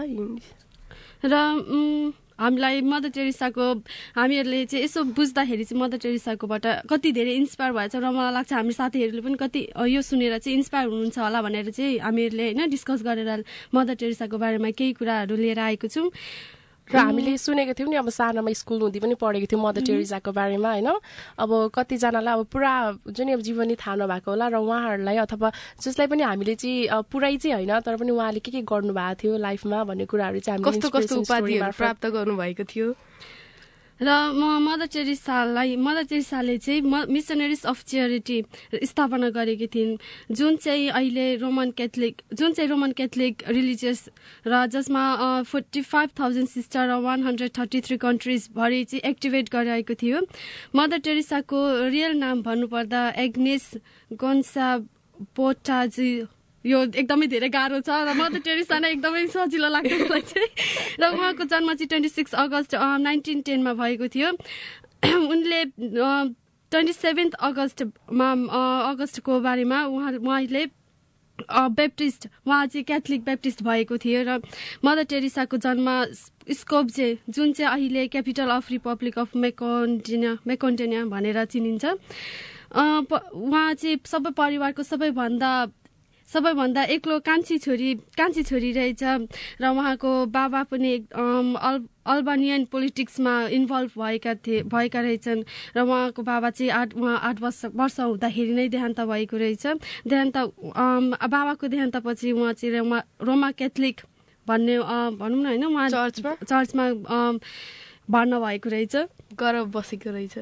र हामीलाई मदर टेरेसाको हामीहरूले चाहिँ यसो बुझ्दाखेरि चाहिँ मदर टेरेसाकोबाट कति धेरै इन्सपायर भएछ र मलाई लाग्छ हामी साथीहरूले पनि कति यो सुनेर चाहिँ इन्सपायर हुनुहुन्छ होला भनेर चाहिँ हामीहरूले होइन डिस्कस गरेर मदर टेरेसाको बारेमा केही कुराहरू लिएर आएको छौँ र हामीले सुनेको थियौँ नि अब सानोमा स्कुल हुँदै पनि पढेको थियौँ मदर टेरेसाको बारेमा होइन अब कतिजनालाई अब पुरा जुन अब जीवनी थाहा नभएको होला र उहाँहरूलाई अथवा जसलाई पनि हामीले चाहिँ पुरै चाहिँ होइन तर पनि उहाँले के के गर्नुभएको थियो लाइफमा भन्ने कुराहरू चाहिँ हामीले कस्तो कस्तो उपाधिहरू प्राप्त गर्नुभएको थियो र म मदर टेरेसालाई मदर टेरेसाले चाहिँ मिसनरिज अफ च्यारिटी स्थापना गरेकी थिइन् जुन चाहिँ अहिले रोमन क्याथोलिक जुन चाहिँ रोमन क्याथोलिक रिलिजियस र जसमा फोर्टी फाइभ थाउजन्ड सिस्टर र वान हन्ड्रेड थर्टी थ्री कन्ट्रिजभरि चाहिँ एक्टिभेट गरिरहेको थियो मदर टेरेसाको रियल नाम भन्नुपर्दा एग्नेस गोन्सा पोटाजी यो एकदमै धेरै गाह्रो छ र मदर टेरेसा नै एकदमै सजिलो लाग्छ मलाई चाहिँ र उहाँको जन्म चाहिँ ट्वेन्टी सिक्स अगस्त नाइन्टिन टेनमा भएको थियो उनले ट्वेन्टी सेभेन्थ अगस्तमा अगस्तको बारेमा उहाँ उहाँले बेप्टिस्ट उहाँ चाहिँ क्याथोलिक बेप्टिस्ट भएको थियो र मदर टेरेसाको जन्म स्कोप्जे जुन चाहिँ अहिले capital of republic of Macedonia Macedonia भनेर चिनिन्छ उहाँ चाहिँ सबै परिवारको सबैभन्दा सबैभन्दा एक्लो कान्छी छोरी कान्छी छोरी रहेछ र उहाँको बाबा पनि अल अल्बानियन पोलिटिक्समा इन्भल्भ भएका थिए भएका रहेछन् र उहाँको बाबा चाहिँ आठ उहाँ आठ वर्ष वर्ष हुँदाखेरि नै देहान्त भएको रहेछ देहान्त बाबाको देहान्तपछि उहाँ चाहिँ रोमा रोमा क्याथोलिक भन्ने भनौँ न होइन उहाँ चर्चमा चर्चमा भर्ना भएको रहेछ गएर बसेको रहेछ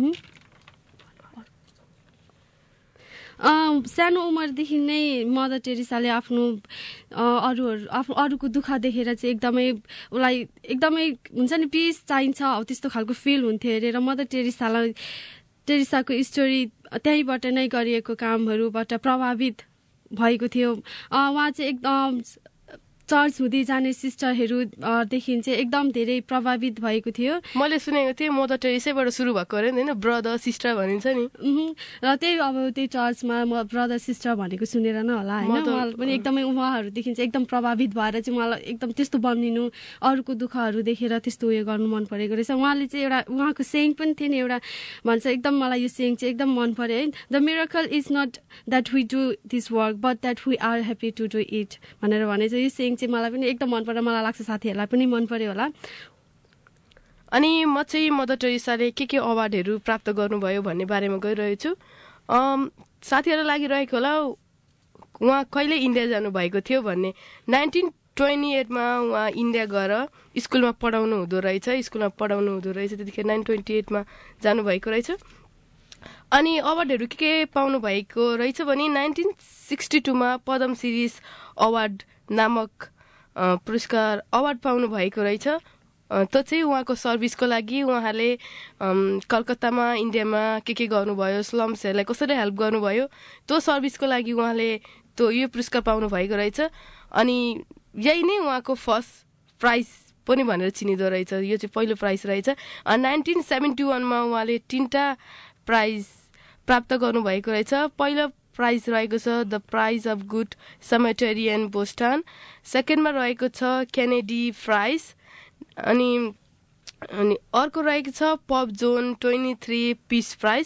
सानो उमेरदेखि नै मदर टेरेसाले आफ्नो अरूहरू आफ्नो अरूको दुःख देखेर चाहिँ एकदमै उसलाई एकदमै हुन्छ नि पिस चाहिन्छ हौ त्यस्तो खालको फिल हुन्थ्यो अरे र मदर टेरेसालाई टेरेसाको स्टोरी त्यहीँबाट नै गरिएको कामहरूबाट प्रभावित भएको थियो उहाँ चाहिँ एकदम चर्च हुँदै जाने सिस्टरहरूदेखि चाहिँ एकदम धेरै प्रभावित भएको थियो मैले सुनेको थिएँ मदर टेरेसाबाट सुरु भएको अरे होइन ब्रदर सिस्टर भनिन्छ नि र त्यही अब त्यही चर्चमा म ब्रदर सिस्टर भनेको सुनेर नै होला होइन उहाँले पनि एकदमै उहाँहरूदेखि चाहिँ एकदम प्रभावित भएर चाहिँ उहाँलाई एकदम त्यस्तो बनिनु अरूको दुःखहरू देखेर त्यस्तो उयो गर्नु मन परेको रहेछ उहाँले चाहिँ एउटा उहाँको सेङ पनि थियो नि एउटा भन्छ एकदम मलाई यो सेङ चाहिँ एकदम मन पर्यो है the miracle is not that we do this work but that we are happy to do it भनेर भने चाहिँ यो सेङ चाहिँ मलाई पनि एकदम मन पर्यो मलाई लाग्छ साथीहरूलाई पनि मन पर्यो होला अनि म चाहिँ मदर टेरेसाले के के अवार्डहरू प्राप्त गर्नुभयो भन्ने बारेमा गइरहेको छु साथीहरूलाई लागिरहेको होला उहाँ कहिले इन्डिया जानुभएको थियो भन्ने नाइन्टिन ट्वेन्टी एटमा उहाँ इन्डिया गएर स्कुलमा पढाउनु हुँदो रहेछ स्कुलमा पढाउनु हुँदो रहेछ त्यतिखेर नाइन ट्वेन्टी एटमा जानुभएको रहेछ अनि अवार्डहरू के के पाउनु भएको रहेछ भने नाइन्टिन सिक्सटी टूमा पद्म सिरिज अवार्ड नामक पुरस्कार अवार्ड पाउनु भएको रहेछ त्यो चाहिँ उहाँको सर्भिसको लागि उहाँले कलकत्तामा इन्डियामा के के गर्नुभयो स्लम्सहरूलाई कसरी हेल्प गर्नुभयो त्यो सर्भिसको लागि उहाँले त्यो यो पुरस्कार पाउनु भएको रहेछ अनि यही नै उहाँको फर्स्ट प्राइज पनि भनेर चिनिँदो रहेछ यो चाहिँ पहिलो प्राइज रहेछ नाइन्टिन सेभेन्टी वानमा उहाँले तिनवटा प्राइज प्राप्त गर्नुभएको रहेछ पहिलो प्राइज रहेको छ the prize of good Samaritan Boston सेकेन्डमा रहेको छ केनेडी प्राइज अनि अनि अर्को रहेको छ pope John twenty three peace prize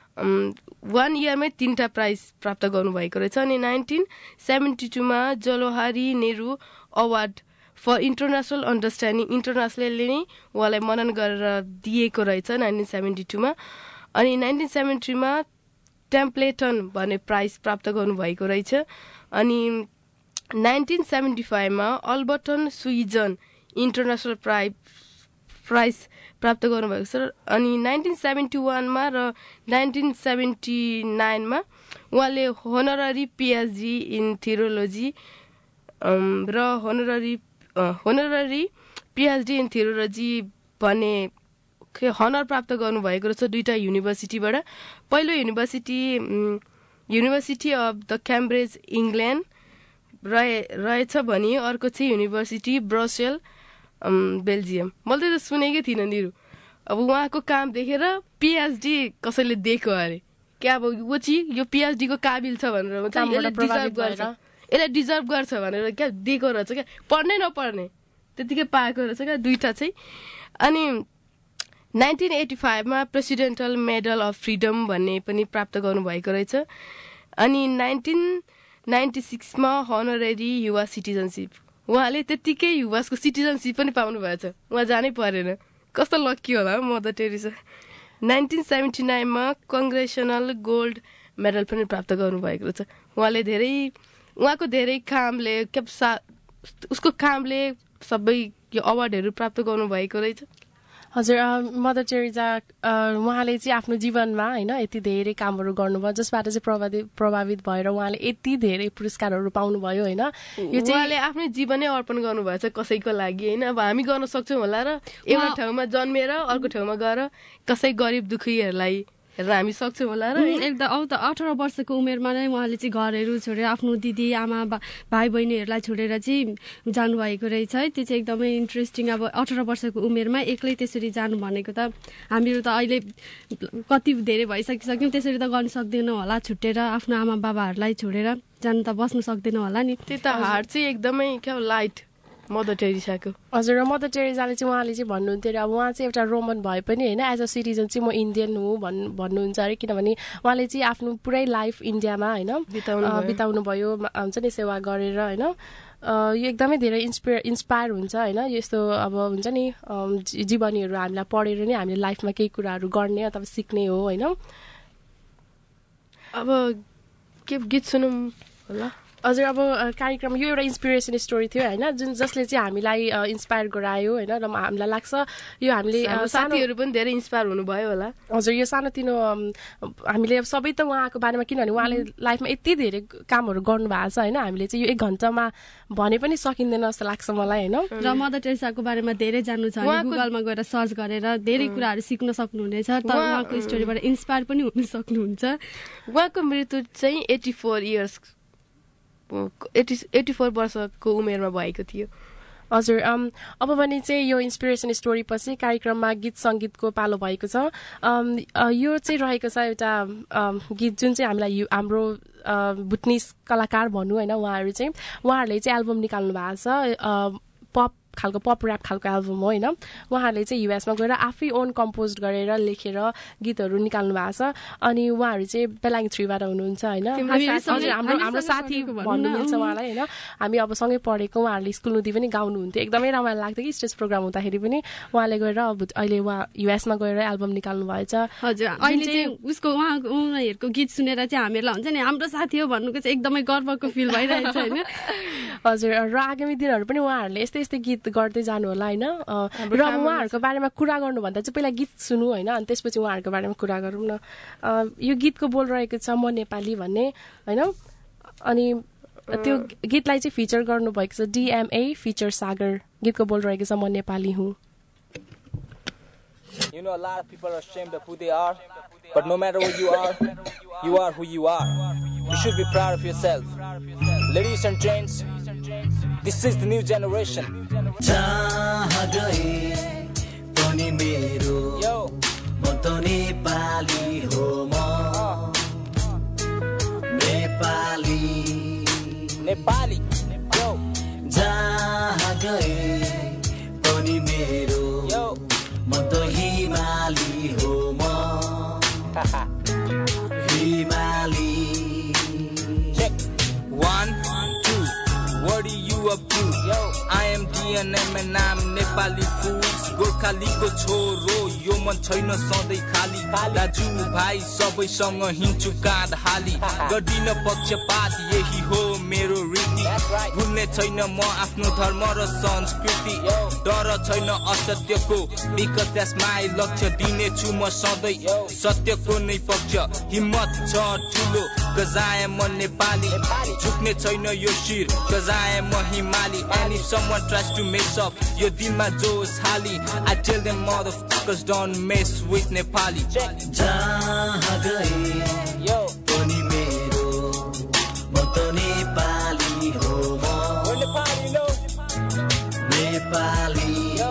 one इयरमै तिनवटा प्राइज प्राप्त गर्नुभएको रहेछ अनि नाइन्टिन सेभेन्टी टूमा Jawaharlal Nehru award for international understanding इन्टरनेसनलले नै उहाँलाई मनन गरेर दिएको रहेछ नाइन्टिन सेभेन्टी टूमा अनि नाइन्टिन सेभेन्टी थ्रीमा टेम्पलेटन भन्ने प्राइज प्राप्त गर्नुभएको रहेछ अनि नाइन्टिन सेभेन्टी फाइभमा अल्बर्टन स्विजन इन्टरनेसनल प्राइज प्राइज प्राप्त गर्नुभएको छ अनि नाइन्टिन सेभेन्टी वानमा र नाइन्टिन सेभेन्टी नाइनमा उहाँले होनररी पिएचडी इन थियोलोजी र honorary honorary PhD in theology भन्ने हनर प्राप्त गर्नुभएको रहेछ दुईवटा युनिभर्सिटीबाट पहिलो university university of the Cambridge England रहे रहेछ भने अर्को चाहिँ युनिभर्सिटी ब्रसेल बेल्जियम मैले त सुनेकै थिइनँ निरु अब उहाँको काम देखेर पिएचडी कसैले दिएको अरे क्या अब ऊ चाहिँ यो पिएचडीको काबिल छ भनेर यसलाई डिजर्भ गर्छ भनेर क्या दिएको रहेछ क्या पढ्नै नपढ्ने त्यतिकै पाएको रहेछ क्या दुईवटा चाहिँ अनि नाइन्टिन एटी फाइभमा प्रेसिडेन्टल मेडल अफ फ्रिडम भन्ने पनि प्राप्त गर्नुभएको रहेछ अनि नाइन्टिन नाइन्टी सिक्समा हनरेरी युवा सिटिजनसिप उहाँले त्यतिकै युएसको सिटिजनसिप पनि पाउनु भएछ उहाँ जानै परेन कस्तो लक्की होला मदर टेरेसा नाइन्टिन सेभेन्टी नाइनमा कङ्ग्रेसनल गोल्ड मेडल पनि प्राप्त गर्नुभएको रहेछ उहाँले धेरै उहाँको धेरै कामले के उसको कामले सबै यो अवार्डहरू प्राप्त गर्नुभएको रहेछ हजुर मदर टेरेसा उहाँले चाहिँ आफ्नो जीवनमा होइन यति धेरै कामहरू गर्नुभयो जसबाट चाहिँ प्रभावित प्रभावित भएर उहाँले यति धेरै पुरस्कारहरू पाउनुभयो होइन यो चाहिँ उहाँले आफ्नै जीवनै अर्पण गर्नुभएछ कसैको लागि होइन अब हामी गर्न सक्छौँ होला र एउटा ठाउँमा जन्मेर अर्को ठाउँमा गएर कसै गरिब दुखीहरूलाई हेरेर हामी सक्छौँ होला र एकदम अब त अठार वर्षको उमेरमा नै उहाँले चाहिँ घरहरू छोडेर आफ्नो दिदी आमा भाइ बहिनीहरूलाई छोडेर चाहिँ जानुभएको रहेछ है त्यो चाहिँ एकदमै इन्ट्रेस्टिङ अब अठार वर्षको उमेरमा एक्लै त्यसरी जानु भनेको त हामीहरू त अहिले कति धेरै भइसकिसक्यौँ त्यसरी त गर्न सक्दैनौँ होला छुट्टेर आफ्नो आमा बाबाहरूलाई छोडेर जानु त बस्नु सक्दैनौँ होला नि त्यो त हार्ट चाहिँ एकदमै क्या लाइट मदर टेरेसाको हजुर मदर टेरेसाले चाहिँ उहाँले चाहिँ भन्नुहुन्थ्यो अब उहाँ चाहिँ एउटा रोमन भए पनि होइन एज अ सिटिजन चाहिँ म इन्डियन हुँ भन् भन्नुहुन्छ अरे किनभने उहाँले चाहिँ आफ्नो पुरै लाइफ इन्डियामा होइन बिताउनु भयो हुन्छ नि सेवा गरेर होइन यो एकदमै धेरै इन्सपायर इन्सपायर हुन्छ होइन यस्तो अब हुन्छ नि जीवनीहरू हामीलाई पढेर नै हामीले लाइफमा केही कुराहरू गर्ने अथवा सिक्ने हो होइन अब के गीत सुनौँ होला हजुर अब कार्यक्रम यो एउटा इन्सपिरेसन स्टोरी थियो होइन जुन जसले चाहिँ हामीलाई इन्सपायर गरायो होइन र हामीलाई लाग्छ यो हामीले साथीहरू पनि धेरै इन्सपायर हुनुभयो होला हजुर यो सानोतिनो हामीले सबै त उहाँको बारेमा किनभने उहाँले लाइफमा यति धेरै कामहरू गर्नुभएको छ होइन हामीले चाहिँ यो एक घन्टामा भने पनि सकिँदैन जस्तो लाग्छ मलाई होइन र मदर टेरेसाको बारेमा धेरै जान्नु छ भने गुगलमा गएर सर्च गरेर धेरै कुराहरू सिक्न सक्नुहुनेछ तर उहाँको स्टोरीबाट इन्सपायर पनि हुन सक्नुहुन्छ उहाँको मृत्यु चाहिँ eighty four years eighty eighty four वर्षको उमेरमा भएको थियो हजुर अब भने चाहिँ यो इन्सपिरेसन स्टोरी पछि कार्यक्रममा गीत सङ्गीतको पालो भएको छ यो चाहिँ रहेको छ एउटा गीत जुन चाहिँ हामीलाई हाम्रो भुटनिस कलाकार भनौँ होइन उहाँहरू चाहिँ उहाँहरूले चाहिँ एल्बम निकाल्नु भएको छ पप खालको पप ऱ्याप खालको एल्बम हो होइन उहाँहरूले चाहिँ युएसमा गएर आफै ओन कम्पोज गरेर लेखेर गीतहरू निकाल्नु भएको छ अनि उहाँहरू चाहिँ बेलाङ थ्रीबाट हुनुहुन्छ होइन हाम्रो हाम्रो साथी भन्नु मिल्छ उहाँलाई होइन हामी अब सँगै पढेको उहाँहरूले स्कुल नुदी पनि गाउनुहुन्थ्यो एकदमै रमाइलो लाग्थ्यो कि स्टेज प्रोग्राम हुँदाखेरि पनि उहाँले गएर अब अहिले उहाँ युएसमा गएर एल्बम निकाल्नु भएछ हजुर अहिले चाहिँ उसको उहाँको उनीहरूको गीत सुनेर चाहिँ हामीहरूलाई हुन्छ नि हाम्रो साथी हो भन्नुको चाहिँ एकदमै गर्वको फिल भइरहेछ होइन हजुर र आगामी दिनहरू पनि उहाँहरूले यस्तै यस्तै गीत गर्दै जानु होला होइन र उहाँहरूको बारेमा कुरा गर्नुभन्दा चाहिँ पहिला गीत सुनौँ होइन अनि त्यसपछि उहाँहरूको बारेमा कुरा गरौँ न यो गीतको बोल रहेको छ म नेपाली भन्ने होइन अनि त्यो गीतलाई चाहिँ फिचर गर्नुभएको छ डिएमए फिचर सागर गीतको बोल रहेको छ म नेपाली हुँ You know, a lot of people are ashamed of who they are, but no matter who you are, you are who you are. You should be proud of yourself. Ladies and gents, this is the new generation. Yo. Nepali. Yo. Yo. Mato Himali homo Himali. Check. One, two. What are you up to? Yo. I am D N M and I'm Nepali fools. गोर्खालीको छोरो यो मन छैन सधैँ खाली दाजु भाइ सबैसँग हिँड्छु काँध हाली गर्दिन पक्षपात यही हो मेरो रीति भुल्ने छैन म आफ्नो धर्म र संस्कृति डर छैन असत्यको because that's my लक्ष्य दिनेछु म सधैँ सत्यको नै पक्ष हिम्मत छ ठुलो cause I am a Nepali झुक्ने छैन यो शिर cause I am a हिमाली and if someone tries to mess up यो दिलमा जोस हाली I tell them motherfuckers don't mess with Nepali. Jahan gaye yo pani mero ma to Nepali ho ma. We're Nepali, no. Nepali yo.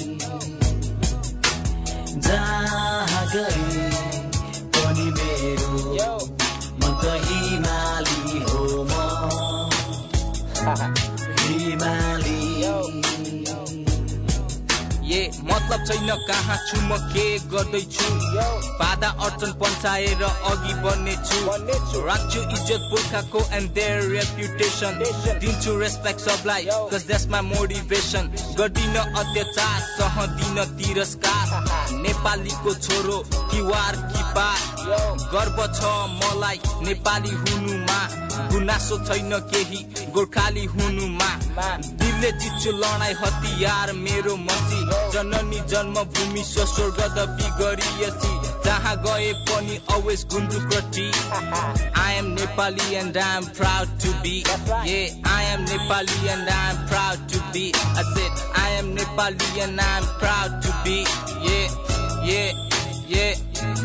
Jahan gaye pani mero yo ma to Himali ho ma. Himali yo. ए मतलब छैन कहाँ छु म के गर्दैछु बाधा अर्चन पन्छाएर अघि बढ्ने छु राख्छु इज्जत पुर्खाको एन्ड देयर रेपुटेसन दिन्छु रेस्पेक्ट सबलाई cause that's my motivation गर्दिन अत्याचार सहदिन तिरस्कार नेपालीको छोरो किवार किपार गर्व छ मलाई नेपाली हुनुमा गुनासो छैन केही गोर्खाली हुनुमा दिलले जित्छु लडाई हतियार मेरो मसी जननी जन्मभूमि स्वर्ग दबी गरिएसी जहाँ गए पनि always gundruk roti I am Nepali and I am proud to be yeah I am Nepali and I am proud to be I said I am Nepali and I am proud to be yeah yeah yeah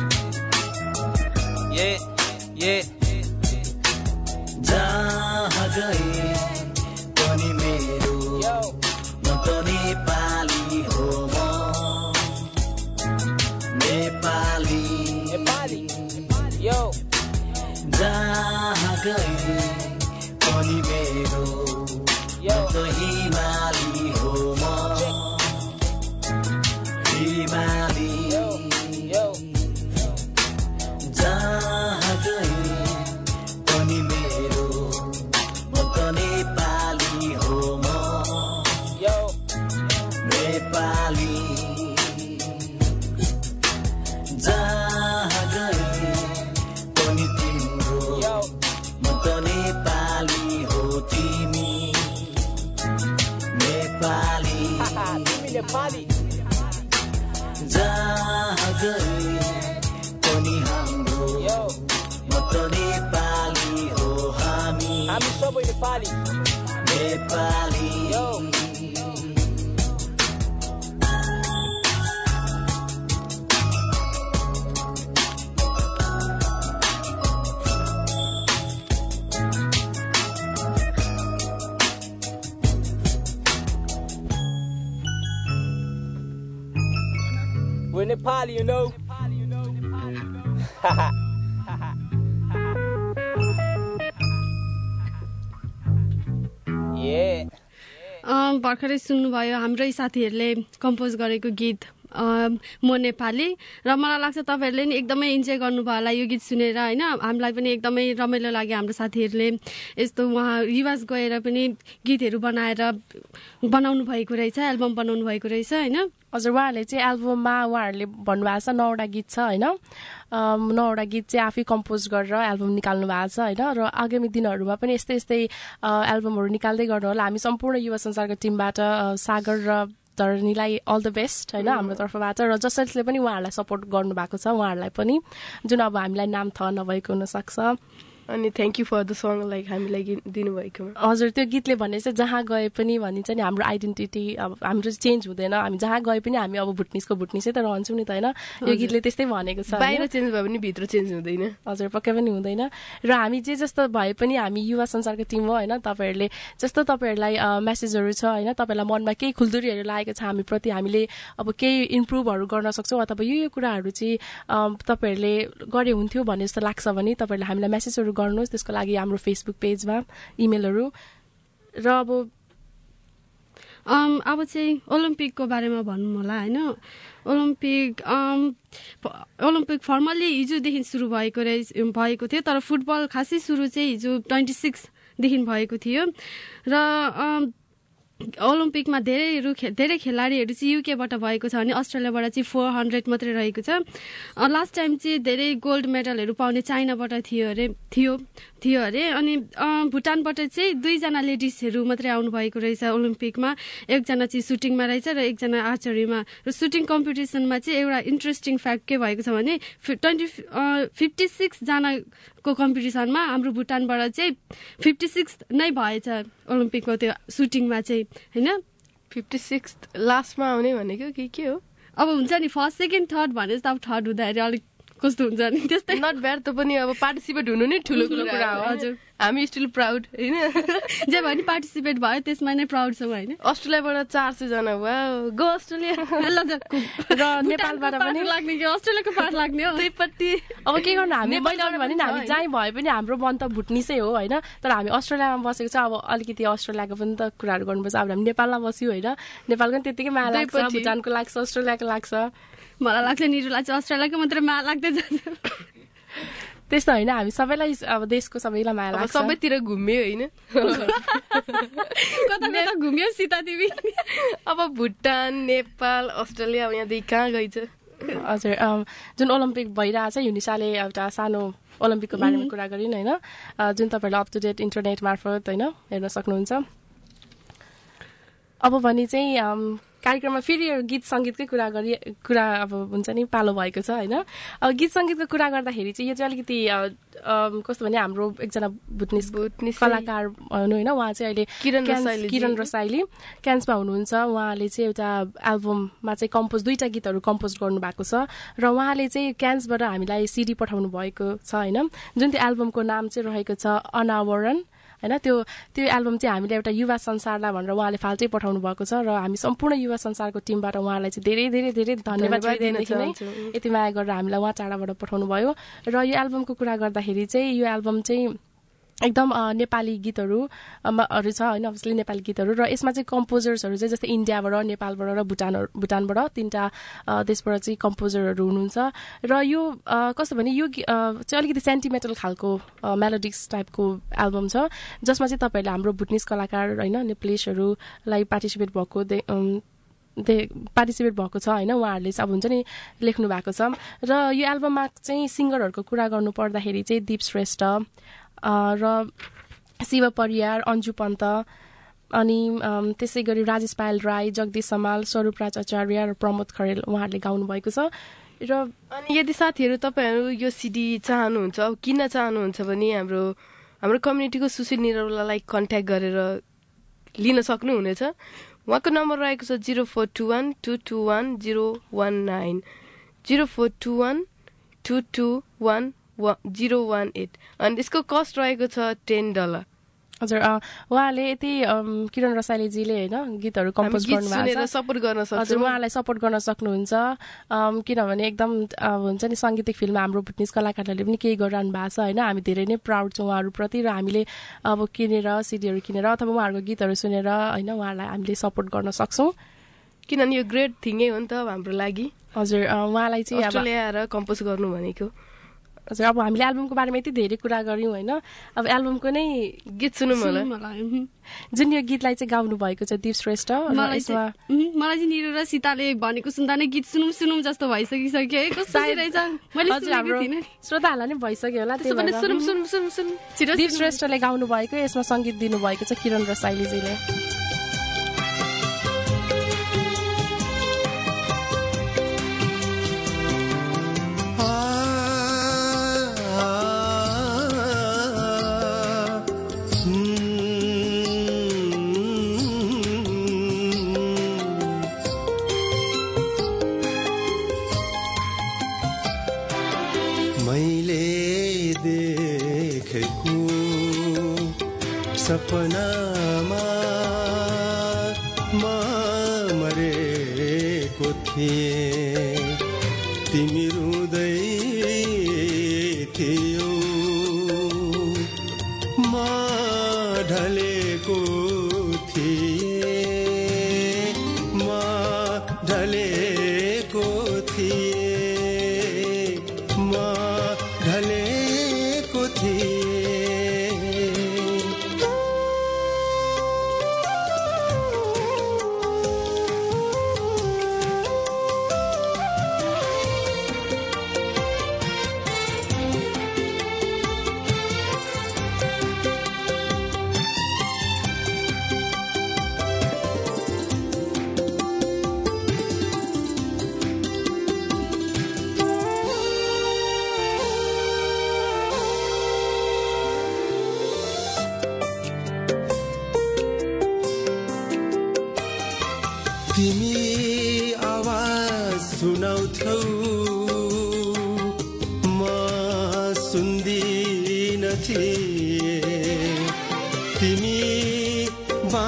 yeah yeah जहाँ गए पनि मेरो म त नेपाली हो म नेपाली नेपाली यो जहाँ गए पनि मेरो म त हिमाली हो म हिमाली जहाँ गए पनि मेरो म त नेपाली हो म नेपाली जहाँ गए पनि तिम्रो म त नेपाली हो तिमी नेपाली नेपाली जहाँ गए पनि हाम्रो म त नेपाली हो हामी हामी सबै Nepali Nepali We're Nepali, you know. Yeah. भर्खरै सुन्नुभयो हाम्रै साथीहरूले कम्पोज गरेको गीत म नेपाली र मलाई लाग्छ तपाईहरुले नि एकदमै इन्जोय गर्नुभयो होला यो गीत सुनेर हैन हामीलाई पनि एकदमै रमाइलो लाग्यो हाम्रो साथीहरूले यस्तो उहाँ युएस गएर पनि गीतहरू बनाएर बनाउनु भएको रहेछ एल्बम बनाउनु भएको रहेछ हैन हजुर उहाँहरूले चाहिँ एल्बममा उहाँहरूले भन्नुभएको छ नौवटा गीत छ हैन नौवटा गीत चाहिँ आफै कम्पोज गरेर एल्बम निकाल्नु भएको छ हैन र आगामी दिनहरुमा पनि यस्तै यस्तै एल्बमहरु निकाल्दै गर्नु होला हामी सम्पूर्ण युवा संसारको टिमबाट सागर र धरणीलाई अल द बेस्ट हैन हाम्रो तर्फबाट र जसले पनि उहाँहरूलाई सपोर्ट गर्नु भएको छ उहाँहरूलाई पनि जुन अब हामीलाई नाम थाहा नभएको हुन सक्छ अनि thank you for the song like हामीलाई दिनुभएकोमा हजुर त्यो गीतले भने चाहिँ जहाँ गए पनि भनिन्छ नि हाम्रो आइडेन्टिटी अब हाम्रो चेन्ज हुँदैन हामी जहाँ गए पनि हामी अब भुटनिसको भुटनिसै त रहन्छौँ नि त हैन यो गीतले त्यस्तै भनेको छ बाहिर चेन्ज भए पनि भित्र चेन्ज हुँदैन हजुर पक्कै पनि हुँदैन र हामी जे जस्तो भए पनि हामी युवा संसारको टिम हो हैन तपाईहरुले जस्तो तपाईहरुलाई मेसेजहरु छ हैन तपाईहरुलाई मनमा केही खुल्दुरीहरु लागेको छ हामी प्रति हामीले अब केही इम्प्रुभहरु गर्न सक्छौं अथवा यो यो कुराहरु चाहिँ तपाईहरुले गरे हुन्थ्यो भन्ने जस्तो लाग्छ भने तपाईहरुले हामीलाई मेसेजहरु गर्नुहोस् त्यसको लागि हाम्रो फेसबुक पेजमा इमेलहरु र अब um अब चाहिँ ओलम्पिकको बारेमा भन्नु होला हैन ओलम्पिक um ओलम्पिक फर्मली हिजोदेखि सुरु भएको भएको थियो तर फुटबल खासै सुरु चाहिँ हिजो छब्बीस देखि भएको थियो र ओलम्पिकमा धेरै धेरै खेलाडीहरु चाहिँ युकेबाट भएको छ भने अस्ट्रेलियाबाट चाहिँ चार सय मात्रै रहेको छ लास्ट टाइम चाहिँ धेरै गोल्ड मेडलहरु पाउने चाइनाबाट थियो अरे थियो थियो अरे अनि भुटानबाट चाहिँ दुई जना लेडिजहरु मात्रै आउनु भएको रहेछ ओलम्पिकमा एकजना चाहिँ सुटिङमा रहेछ र एकजना आर्चरीमा र सुटिङ कम्पिटिसनमा चाहिँ एउटा इन्ट्रेस्टिङ फ्याक्ट के भएको छ भने छप्पन्न जनाको कम्पिटिसनमा हाम्रो भुटानबाट चाहिँ छप्पन्न नै भएछ ओलम्पिकको त्यो सुटिङमा चाहिँ हैन छप्पन्न लास्टमा आउने भनेको के के हो अब हुन्छ नि फर्स्ट सेकेन्ड थर्ड भने जस्तो अब थर्ड हुँदाखेरि अलिक कस्तो हुन्छ नि त्यस्तै नट ब्याड त पनि अब पार्टिसिपेट हुनु नै ठुलो कुरा हो हजुर हामी स्टिल प्राउड होइन जे भए पनि पार्टिसिपेट भयो त्यसमा नै प्राउड छौँ होइन अस्ट्रेलियाबाट चार सय जना वाउ गो अस्ट्रेलिया र नेपालबाट पनि लाग्ने कि अस्ट्रेलियाको पार्ट लाग्ने हो त्यहीपट्टि अब के गर्नु हामी मैले अघि भने नि हामी जहीँ भए पनि हाम्रो मन त भुटनिसै हो होइन तर हामी अस्ट्रेलियामा बसेको छ अब अलिकति अस्ट्रेलियाको पनि त कुराहरू गर्नुपर्छ अब हामी नेपालमा बस्यौँ होइन नेपालको पनि त्यत्तिकै माया लाग्छ भुटानको लाग्छ अस्ट्रेलियाको लाग्छ मलाई लाग्छ निरुलाई चाहिँ अस्ट्रेलियाको मात्रै माया लाग्दै जान्छ त्यस्तो होइन हामी सबैलाई अब देशको सबैलाई माया लाग्छ सबैतिर घुम्यो होइन कता कता घुम्यो सीता तिमी अब भुटान नेपाल अस्ट्रेलिया यहाँदेखि कहाँ गइछ हजुर जुन ओलम्पिक भइरहेछ युनिसाले एउटा सानो ओलम्पिकको बारेमा कुरा गरिन् होइन जुन तपाईँहरूले अप टु डेट इन्टरनेट मार्फत होइन हेर्न सक्नुहुन्छ अब भने चाहिँ कार्यक्रममा फेरि गीत सङ्गीतकै कुरा गरी कुरा अब हुन्छ नि पालो भएको छ होइन अब गीत सङ्गीतको कुरा गर्दाखेरि चाहिँ यो चाहिँ अलिकति कस्तो भने हाम्रो एकजना भुटनिस भुटनिस कलाकार हुनु होइन उहाँ चाहिँ अहिले किरण रसाइली किरण रसाइली क्यान्समा हुनुहुन्छ उहाँले चाहिँ एउटा एल्बममा चाहिँ कम्पोज दुईवटा गीतहरू कम्पोज गर्नुभएको छ र उहाँले चाहिँ क्यान्सबाट हामीलाई सिडी पठाउनु भएको छ होइन जुन त्यो एल्बमको नाम चाहिँ रहेको छ अनावरण होइन त्यो त्यो एल्बम चाहिँ हामीले एउटा युवा संसारलाई भनेर उहाँले फाल्टै पठाउनु भएको छ र हामी सम्पूर्ण युवा संसारको टिमबाट उहाँलाई चाहिँ धेरै धेरै धेरै धन्यवाद दिँदैदेखि नै यति माया गरेर हामीलाई उहाँ टाढाबाट पठाउनु भयो र यो एल्बमको कुरा गर्दाखेरि चाहिँ यो एल्बम चाहिँ एकदम नेपाली गीतहरू हरू छ होइन अभियसली नेपाली गीतहरू र यसमा चाहिँ कम्पोजर्सहरू चाहिँ जस्तै इन्डियाबाट नेपालबाट र भुटान भुटानबाट तिनवटा देशबाट चाहिँ कम्पोजरहरू हुनुहुन्छ र यो कस्तो भने यो चाहिँ अलिकति सेन्टिमेन्टल खालको मेलोडिक्स टाइपको एल्बम छ जसमा चाहिँ तपाईँहरूले हाम्रो भुटनिस कलाकार होइन नेपालीसहरूलाई पार्टिसिपेट भएको दे पार्टिसिपेट भएको छ होइन उहाँहरूले चाहिँ अब हुन्छ नि लेख्नु भएको छ र यो एल्बममा चाहिँ सिङ्गरहरूको कुरा गर्नु पर्दाखेरि चाहिँ दीप श्रेष्ठ र शिव परियार अन्जु पन्त अनि त्यसै गरी राजेश पायल राई जगदीश समाल स्वरूप राज आचार्य र प्रमोद खरेल उहाँहरूले गाउनु भएको छ र अनि यदि साथीहरू तपाईँहरू यो सिडी चाहनुहुन्छ किन चाहनुहुन्छ भने हाम्रो हाम्रो कम्युनिटीको सुशील निरौलालाई कन्ट्याक्ट गरेर लिन सक्नुहुनेछ उहाँको नम्बर रहेको छ zero four two one two two one zero one nine zero four two one two two one zero one eight अनि यसको कस्ट रहेको छ टेन डलर हजुर उहाँले यति किरण रसाइलीजीले होइन गीतहरू कम्पोज गर्नुभएको छ सपोर्ट गर्न सक्छ हजुर उहाँलाई सपोर्ट गर्न सक्नुहुन्छ किनभने एकदम हुन्छ नि साङ्गीतिक फिल्ममा हाम्रो भुटनिस कलाकारहरूले पनि केही गरिरहनु भएको छ होइन हामी धेरै नै प्राउड छौँ उहाँहरूप्रति र हामीले अब किनेर सिडीहरू किनेर अथवा उहाँहरूको गीतहरू सुनेर होइन उहाँहरूलाई हामीले सपोर्ट गर्न सक्छौँ किनभने यो ग्रेट थिङै हो नि त हाम्रो लागि हजुर उहाँलाई चाहिँ अस्ट्रेलिया आएर कम्पोज गर्नु भनेको हजुर अब हामीले एल्बमको बारेमा यति धेरै कुरा गऱ्यौँ होइन अब एल्बमको नै गीत सुनौँ होला जुन यो गीतलाई चाहिँ गाउनु भएको छ दीप श्रेष्ठ मलाई चाहिँ निरु र सीताले भनेको सुन्दा नै गीत सुनौँ सुनौँ जस्तो भइसकिसक्यो है कस्तो रहेछ श्रोताहरूलाई नै भइसक्यो होला दीप श्रेष्ठले गाउनु भएको यसमा सङ्गीत दिनुभएको छ किरण रसाइलीजीले सपनामा म मरेको थिएँ तिमी रुँदै थियौ म ढलेको थिएँ म ढलेको थिएँ म ढलेको थिएँ तिमी आवाज सुनाउँछौ म सुन्दिन थिएँ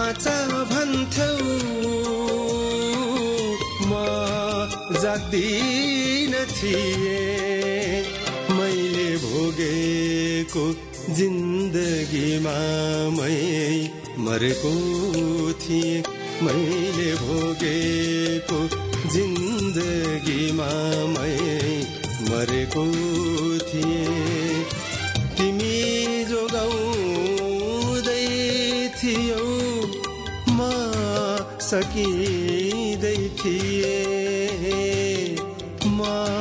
बाँच भन्थ्यौ म जाग्दिन थिएँ मैले भोगेको जिन्दगीमा मै मरेको थिएँ मैले भोगेको जिन्दगीमा मै मरेको थिएँ तिमी जोगाउँदै थियौ म सकिँदै थिएँ म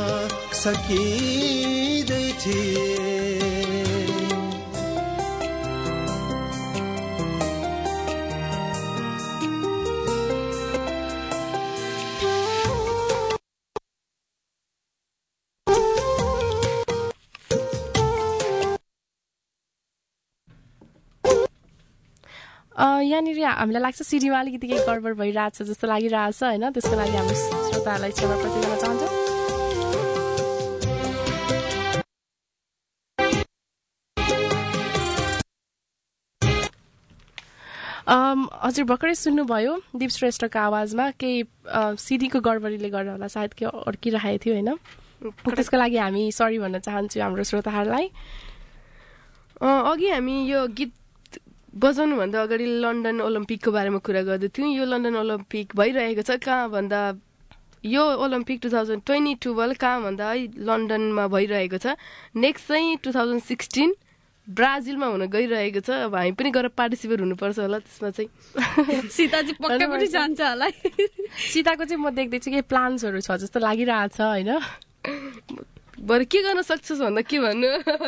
सकिँदै थिएँ यहाँनिर हामीलाई लाग्छ सिडीमा अलिकति केही गडबड भइरहेछ जस्तो लागिरहेछ होइन त्यसको लागि हाम्रो श्रोताहरूलाई क्षमा प्रति गर्न चाहन्छौँ हजुर भर्खरै सुन्नुभयो दीप श्रेष्ठको आवाजमा केही सिडीको गडबडीले गर्दा होला सायद के अड्किरहेको थियो होइन त्यसको लागि हामी सरी भन्न चाहन्छु हाम्रो श्रोताहरूलाई अघि हामी यो गीत बजाउनुभन्दा अगाडि लन्डन ओलम्पिकको बारेमा कुरा गर्दै थियौँ यो लन्डन ओलम्पिक भइरहेको छ कहाँ भन्दा यो Olympic two thousand twenty twelve कहाँ भन्दा है लन्डनमा भइरहेको छ नेक्स्ट चाहिँ टु थाउजन्ड सिक्सटिन ब्राजिलमा हुन गइरहेको छ अब हामी पनि गएर पार्टिसिपेट हुनुपर्छ होला त्यसमा चाहिँ सीता चाहिँ पक्कै पनि जान्छ होला सीताको चाहिँ म देख्दैछु केही प्लान्सहरू छ जस्तो लागिरहेछ होइन बरु के गर्न सक्छस् भन्दा के भन्नु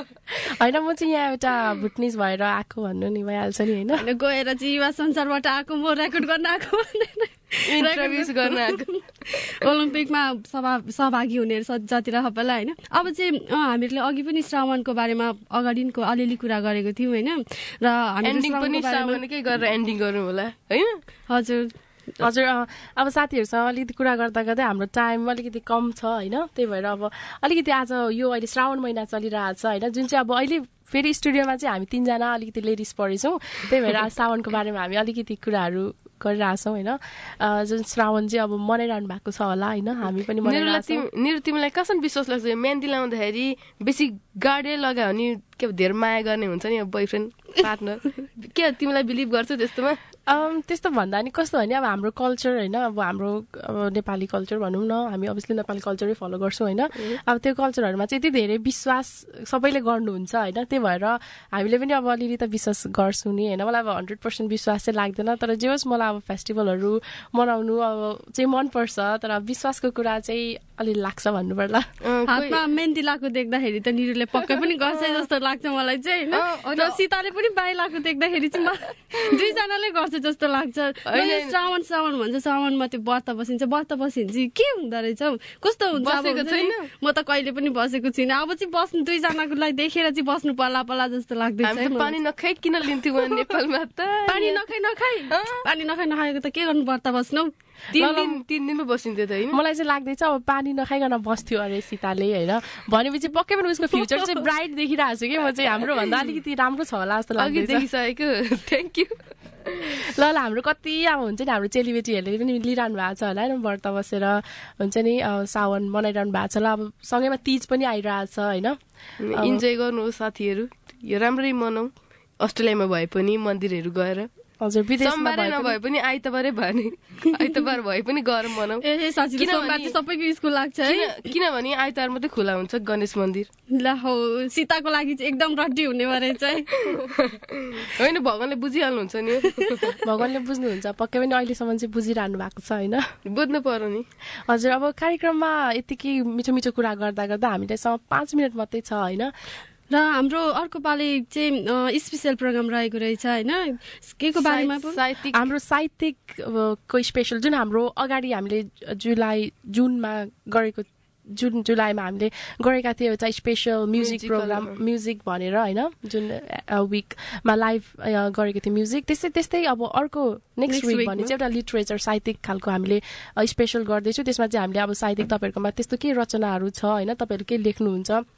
होइन म चाहिँ यहाँ एउटा भुटनिज भएर आएको भन्नु नि भइहाल्छ नि होइन गएर चाहिँ युवा संसारबाट आएको म रेकर्ड गर्न आएको इन्टरभ्युज गर्न आएको ओलम्पिकमा सहभागी हुने जति र सबैलाई होइन अब चाहिँ हामीहरूले अघि पनि श्रावणको बारेमा अगाडिको अलिअलि कुरा गरेको थियौँ होइन र एन्डिङ पनि श्रावणकै गरेर एन्डिङ गरौँ होला होइन हजुर हजुर अब साथीहरूसँग अलिकति कुरा गर्दा गर्दै हाम्रो टाइम अलिकति कम छ होइन त्यही भएर अब अलिकति आज यो अहिले श्रावण महिना चलिरहेको छ होइन जुन चाहिँ अब अहिले फेरि स्टुडियोमा चाहिँ हामी तिनजना अलिकति लेडिज पढेछौँ त्यही भएर आज श्रावणको बारेमा हामी अलिकति कुराहरू गरिरहेछौँ होइन जुन श्रावण चाहिँ अब मनाइरहनु भएको छ होला होइन हामी पनि निरु तिमीलाई कसरी विश्वास लाग्छ मेहन्दी लाउँदाखेरि बेसी गाडे लगायो भने के धेरै माया गर्ने हुन्छ नि बोयफ्रेन्ड पार्टनर के तिमीलाई बिलिभ गर्छौ त्यस्तोमा त्यस्तो भन्दा नि कस्तो होइन अब हाम्रो कल्चर होइन अब हाम्रो अब नेपाली कल्चर भनौँ न हामी अभियसली नेपाली कल्चरै फलो गर्छौँ होइन अब त्यो कल्चरहरूमा चाहिँ यति धेरै विश्वास सबैले गर्नुहुन्छ होइन त्यही भएर हामीले पनि अब अलिअलि त विश्वास गर्छौँ नि होइन मलाई अब हन्ड्रेड पर्सेन्ट विश्वास चाहिँ लाग्दैन तर जे होस् मलाई अब फेस्टिभलहरू मनाउनु अब चाहिँ मनपर्छ तर विश्वासको कुरा चाहिँ अलिअलि लाग्छ भन्नु पर्ला हातमा मेहन्दी लाएको देख्दाखेरि त निरुले पक्कै पनि गर्छ जस्तो लाग्छ मलाई चाहिँ होइन र सीताले पनि बाई लाएको देख्दाखेरि चाहिँ दुईजनाले गर्छ जस्तो लाग्छ श्रावण श्रावण भन्छ श्रावणमा त्यो व्रत बसिन्छ व्रत बसिन्छ के हुँदो रहेछ कस्तो हुन्छ म त कहिले पनि बसेको छुइनँ अब चाहिँ बस्नु दुईजनाको लागि देखेर चाहिँ बस्नु पर्ला पर्ला जस्तो लाग्दैछ पानी नखाइ किन लिन्थ्यौँ नेपालमा त पानी नखाइ नखाइ पानी नखाइ नखाएको त के गर्नु व्रत बस्नु तीन दिन तीन दिनमा बसिन्थ्यो त होइन मलाई चाहिँ लाग्दैछ अब पानी नखाइकन बस्थ्यो अरे सीताले होइन भनेपछि पक्कै पनि उसको फ्युचर चाहिँ ब्राइट देखिरहेको छु कि म चाहिँ हाम्रो भन्दा अलिकति राम्रो छ होला जस्तो लाग्दैछ देखिसकेको थ्याङ्क यू ल ल हाम्रो कति अब हुन्छ नि हाम्रो चेलीबेटीहरूले पनि लिइरहनु भएको छ होला होइन व्रत बसेर हुन्छ नि सावन मनाइरहनु भएको छ ल अब सँगैमा तीज पनि आइरहेछ होइन इन्जोय गर्नु साथीहरू यो राम्ररै मनाऊ अस्ट्रेलियामा भए पनि मन्दिरहरू गएर हजुर विदेशमा नभए पनि आइतबारै भयो नि आइतबार भए पनि गएर मनाऊ सबैको स्कुल लाग्छ किनभने आइतबार मात्रै खुला हुन्छ गणेश मन्दिर ल हो सीताको लागि चाहिँ एकदम रड्डी हुने भएर चाहिँ होइन भगवानले बुझिहाल्नुहुन्छ नि भगवानले बुझ्नुहुन्छ पक्कै पनि अहिलेसम्म चाहिँ बुझिरहनु भएको छ होइन बुझ्नु पर्यो नि हजुर अब कार्यक्रममा यतिकै मिठो मिठो कुरा गर्दा गर्दा हामीलाई पाँच मिनट मात्रै छ होइन र हाम्रो अर्को पालि चाहिँ स्पेसल प्रोग्राम रहेको रहेछ होइन के को बारेमा हाम्रो साहित्यिकको स्पेसल जुन हाम्रो अगाडि हामीले जुलाई जुनमा गरेको जुन जुलाईमा हामीले गरेका थियौँ एउटा स्पेसल म्युजिक प्रोग्राम म्युजिक भनेर होइन जुन विकमा लाइभ गरेको थियो म्युजिक त्यस्तै त्यस्तै अब अर्को नेक्स्ट विक भने चाहिँ एउटा लिटरेचर साहित्यिक खालको हामीले स्पेसल गर्दैछौँ त्यसमा चाहिँ हामीले अब साहित्यिक तपाईँहरूकोमा त्यस्तो के रचनाहरू छ होइन तपाईँहरू के लेख्नुहुन्छ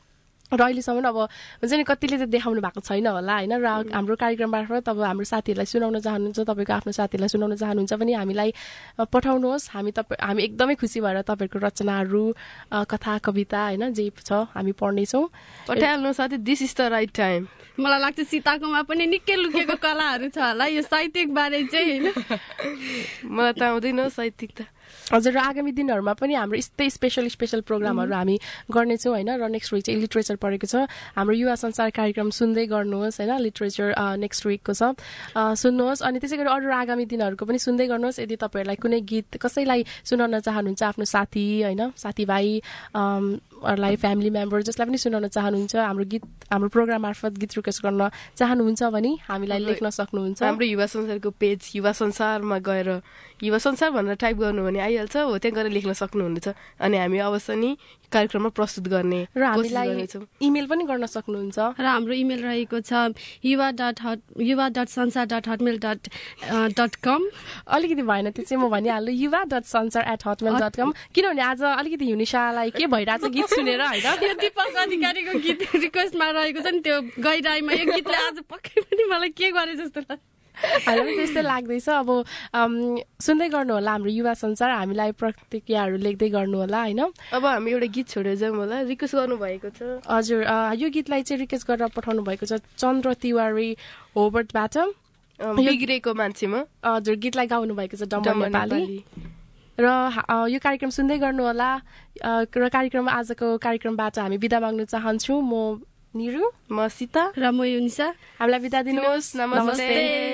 र अहिलेसम्म अब हुन्छ नि कतिले त देखाउनु भएको छैन होला होइन र हाम्रो कार्यक्रम मार्फत अब हाम्रो साथीहरूलाई सुनाउन चाहनुहुन्छ तपाईँको आफ्नो साथीहरूलाई सुनाउन चाहनुहुन्छ भने हामीलाई पठाउनुहोस् हामी तपाईँ हामी एकदमै खुसी भएर तपाईँहरूको रचनाहरू कथा कविता होइन जे छ हामी पढ्नेछौँ पठाइहाल्नु साथी this is the right time मलाई लाग्छ सीताकोमा पनि निकै लुकेको कलाहरू छ होला यो साहित्यिक बारे चाहिँ होइन मलाई त आउँदैन साहित्यिक त हजुर र आगामी दिनहरूमा पनि हाम्रो यस्तै स्पेसल स्पेसल प्रोग्रामहरू हामी गर्नेछौँ होइन र नेक्स्ट विक चाहिँ लिटरेचर पढेको छ हाम्रो युवा संसार कार्यक्रम सुन्दै गर्नुहोस् होइन लिटरेचर नेक्स्ट विकको छ सुन्नुहोस् अनि त्यसै गरी अरू आगामी दिनहरूको पनि सुन्दै गर्नुहोस् यदि तपाईँहरूलाई कुनै गीत कसैलाई सुनाउन चाहनुहुन्छ आफ्नो साथी होइन साथीभाइ हरूलाई फ्यामिली मेम्बर जसलाई पनि सुनाउन चाहनुहुन्छ हाम्रो गीत हाम्रो प्रोग्राम मार्फत गीत रिक्वेस्ट गर्न चाहनुहुन्छ भने हामीलाई लेख्न सक्नुहुन्छ हाम्रो युवा संसारको पेज युवा संसारमा गएर युवा संसार भनेर टाइप गर्नु भने आइहाल्छ हो त्यहाँ गएर लेख्न सक्नुहुनेछ अनि हामी अवश्य नै कार्यक्रममा प्रस्तुत गर्ने र हामीलाई इमेल पनि गर्न सक्नुहुन्छ र हाम्रो इमेल रहेको छ युवा डट हट युवा डट संसार dot hotmail dot dot com अलिकति भएन त्यो चाहिँ म भनिहाल्नु युवा डट संसार एट हटमेल डट कम किनभने आज अलिकति हिउनिशालाई के भइरहेछ गीत सुनेर होइन त्यो दिपक अधिकारीको गीत रिक्वेस्टमा रहेको छ नि त्यो गइराईमा यो गीतले आज पक्कै पनि मलाई के गरे जस्तो लाग्छ हामीलाई त्यस्तै लाग्दैछ अब सुन्दै गर्नु होला हाम्रो युवा संसार हामीलाई प्रतिक्रियाहरू लेख्दै गर्नु होला होइन अब हामी एउटा गीत छोडेर जाउँ होला रिक्वेस्ट गर्नुभएको छ हजुर यो गीतलाई चाहिँ रिक्वेस्ट गरेर पठाउनु भएको छ चन्द्र तिवारी होबर्टबाट बिग्रेको मान्छेमा हजुर गीतलाई गाउनु भएको छ डम्बर नेपाली र यो कार्यक्रम सुन्दै गर्नु होला र कार्यक्रम आजको कार्यक्रमबाट हामी बिदा माग्न चाहन्छौँ म निरु म सीता र म युनिसा हामीलाई बिदा दिनुहोस् नमस्ते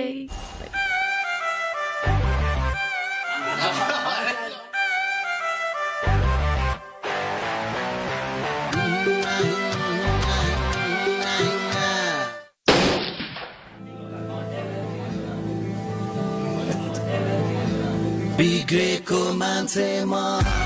बिग्रेको मान्छे म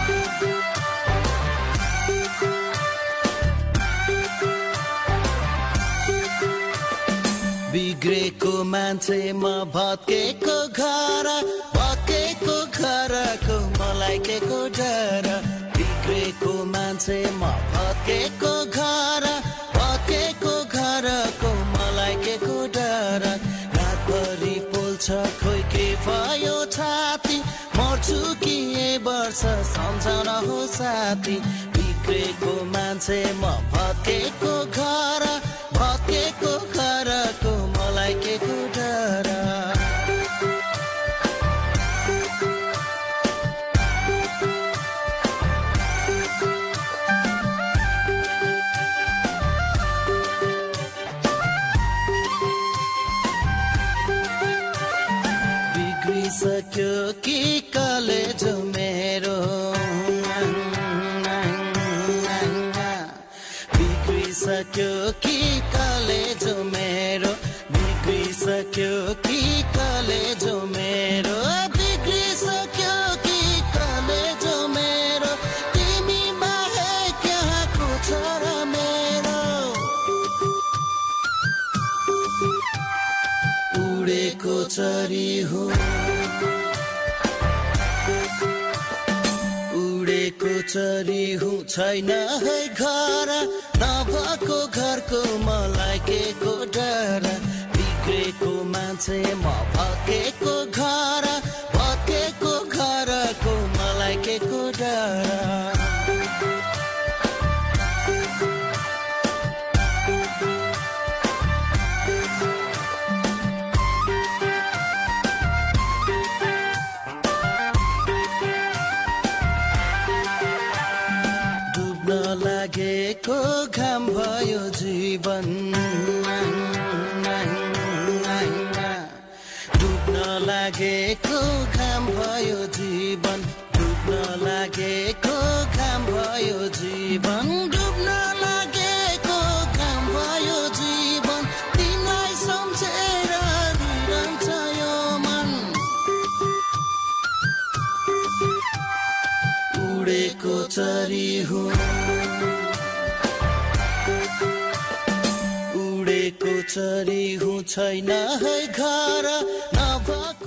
बिग्रेको मान्छे म भत्केको घर भत्केको घरको मलाई के को डर बिग्रेको मान्छे म भत्केको घर भत्केको घरको मलाई के को डर रातभरि पोल्छ खोइ के भयो छाती मर्छु कि ए वर्ष सम्झना हो साथी बिग्रेको मान्छे म भत्केको घर भत्केको घरको मलाई के को डर बिग्रिसक्यो कि कलेजो मेरो बिग्रिसक्यो कि कलेजो मेरो बिग्रिसक्यो कि कलेजो मेरो बिग्रिसक्यो कि कलेजो मेरो तिमी बाहेक यहाँको छ र मेरो उडेको चरी हो उडेको चरी हुँ छैन है घर नभएको घरको मलाई के को डर बिग्रेको मान्छे म भत्केको घर भत्केको घरको मलाई के को डर लागेको घाम भयो जीवन डुब्न लागेको घाम भयो जीवन डुब्न लागेको घाम भयो जीवन डुब्न लागेको घाम भयो जीवन तिमीलाई सम्झेर रुइरहन्छ यो मन उडेको चरी हुँ उडेको चरी हुँ छैन है घर नभएको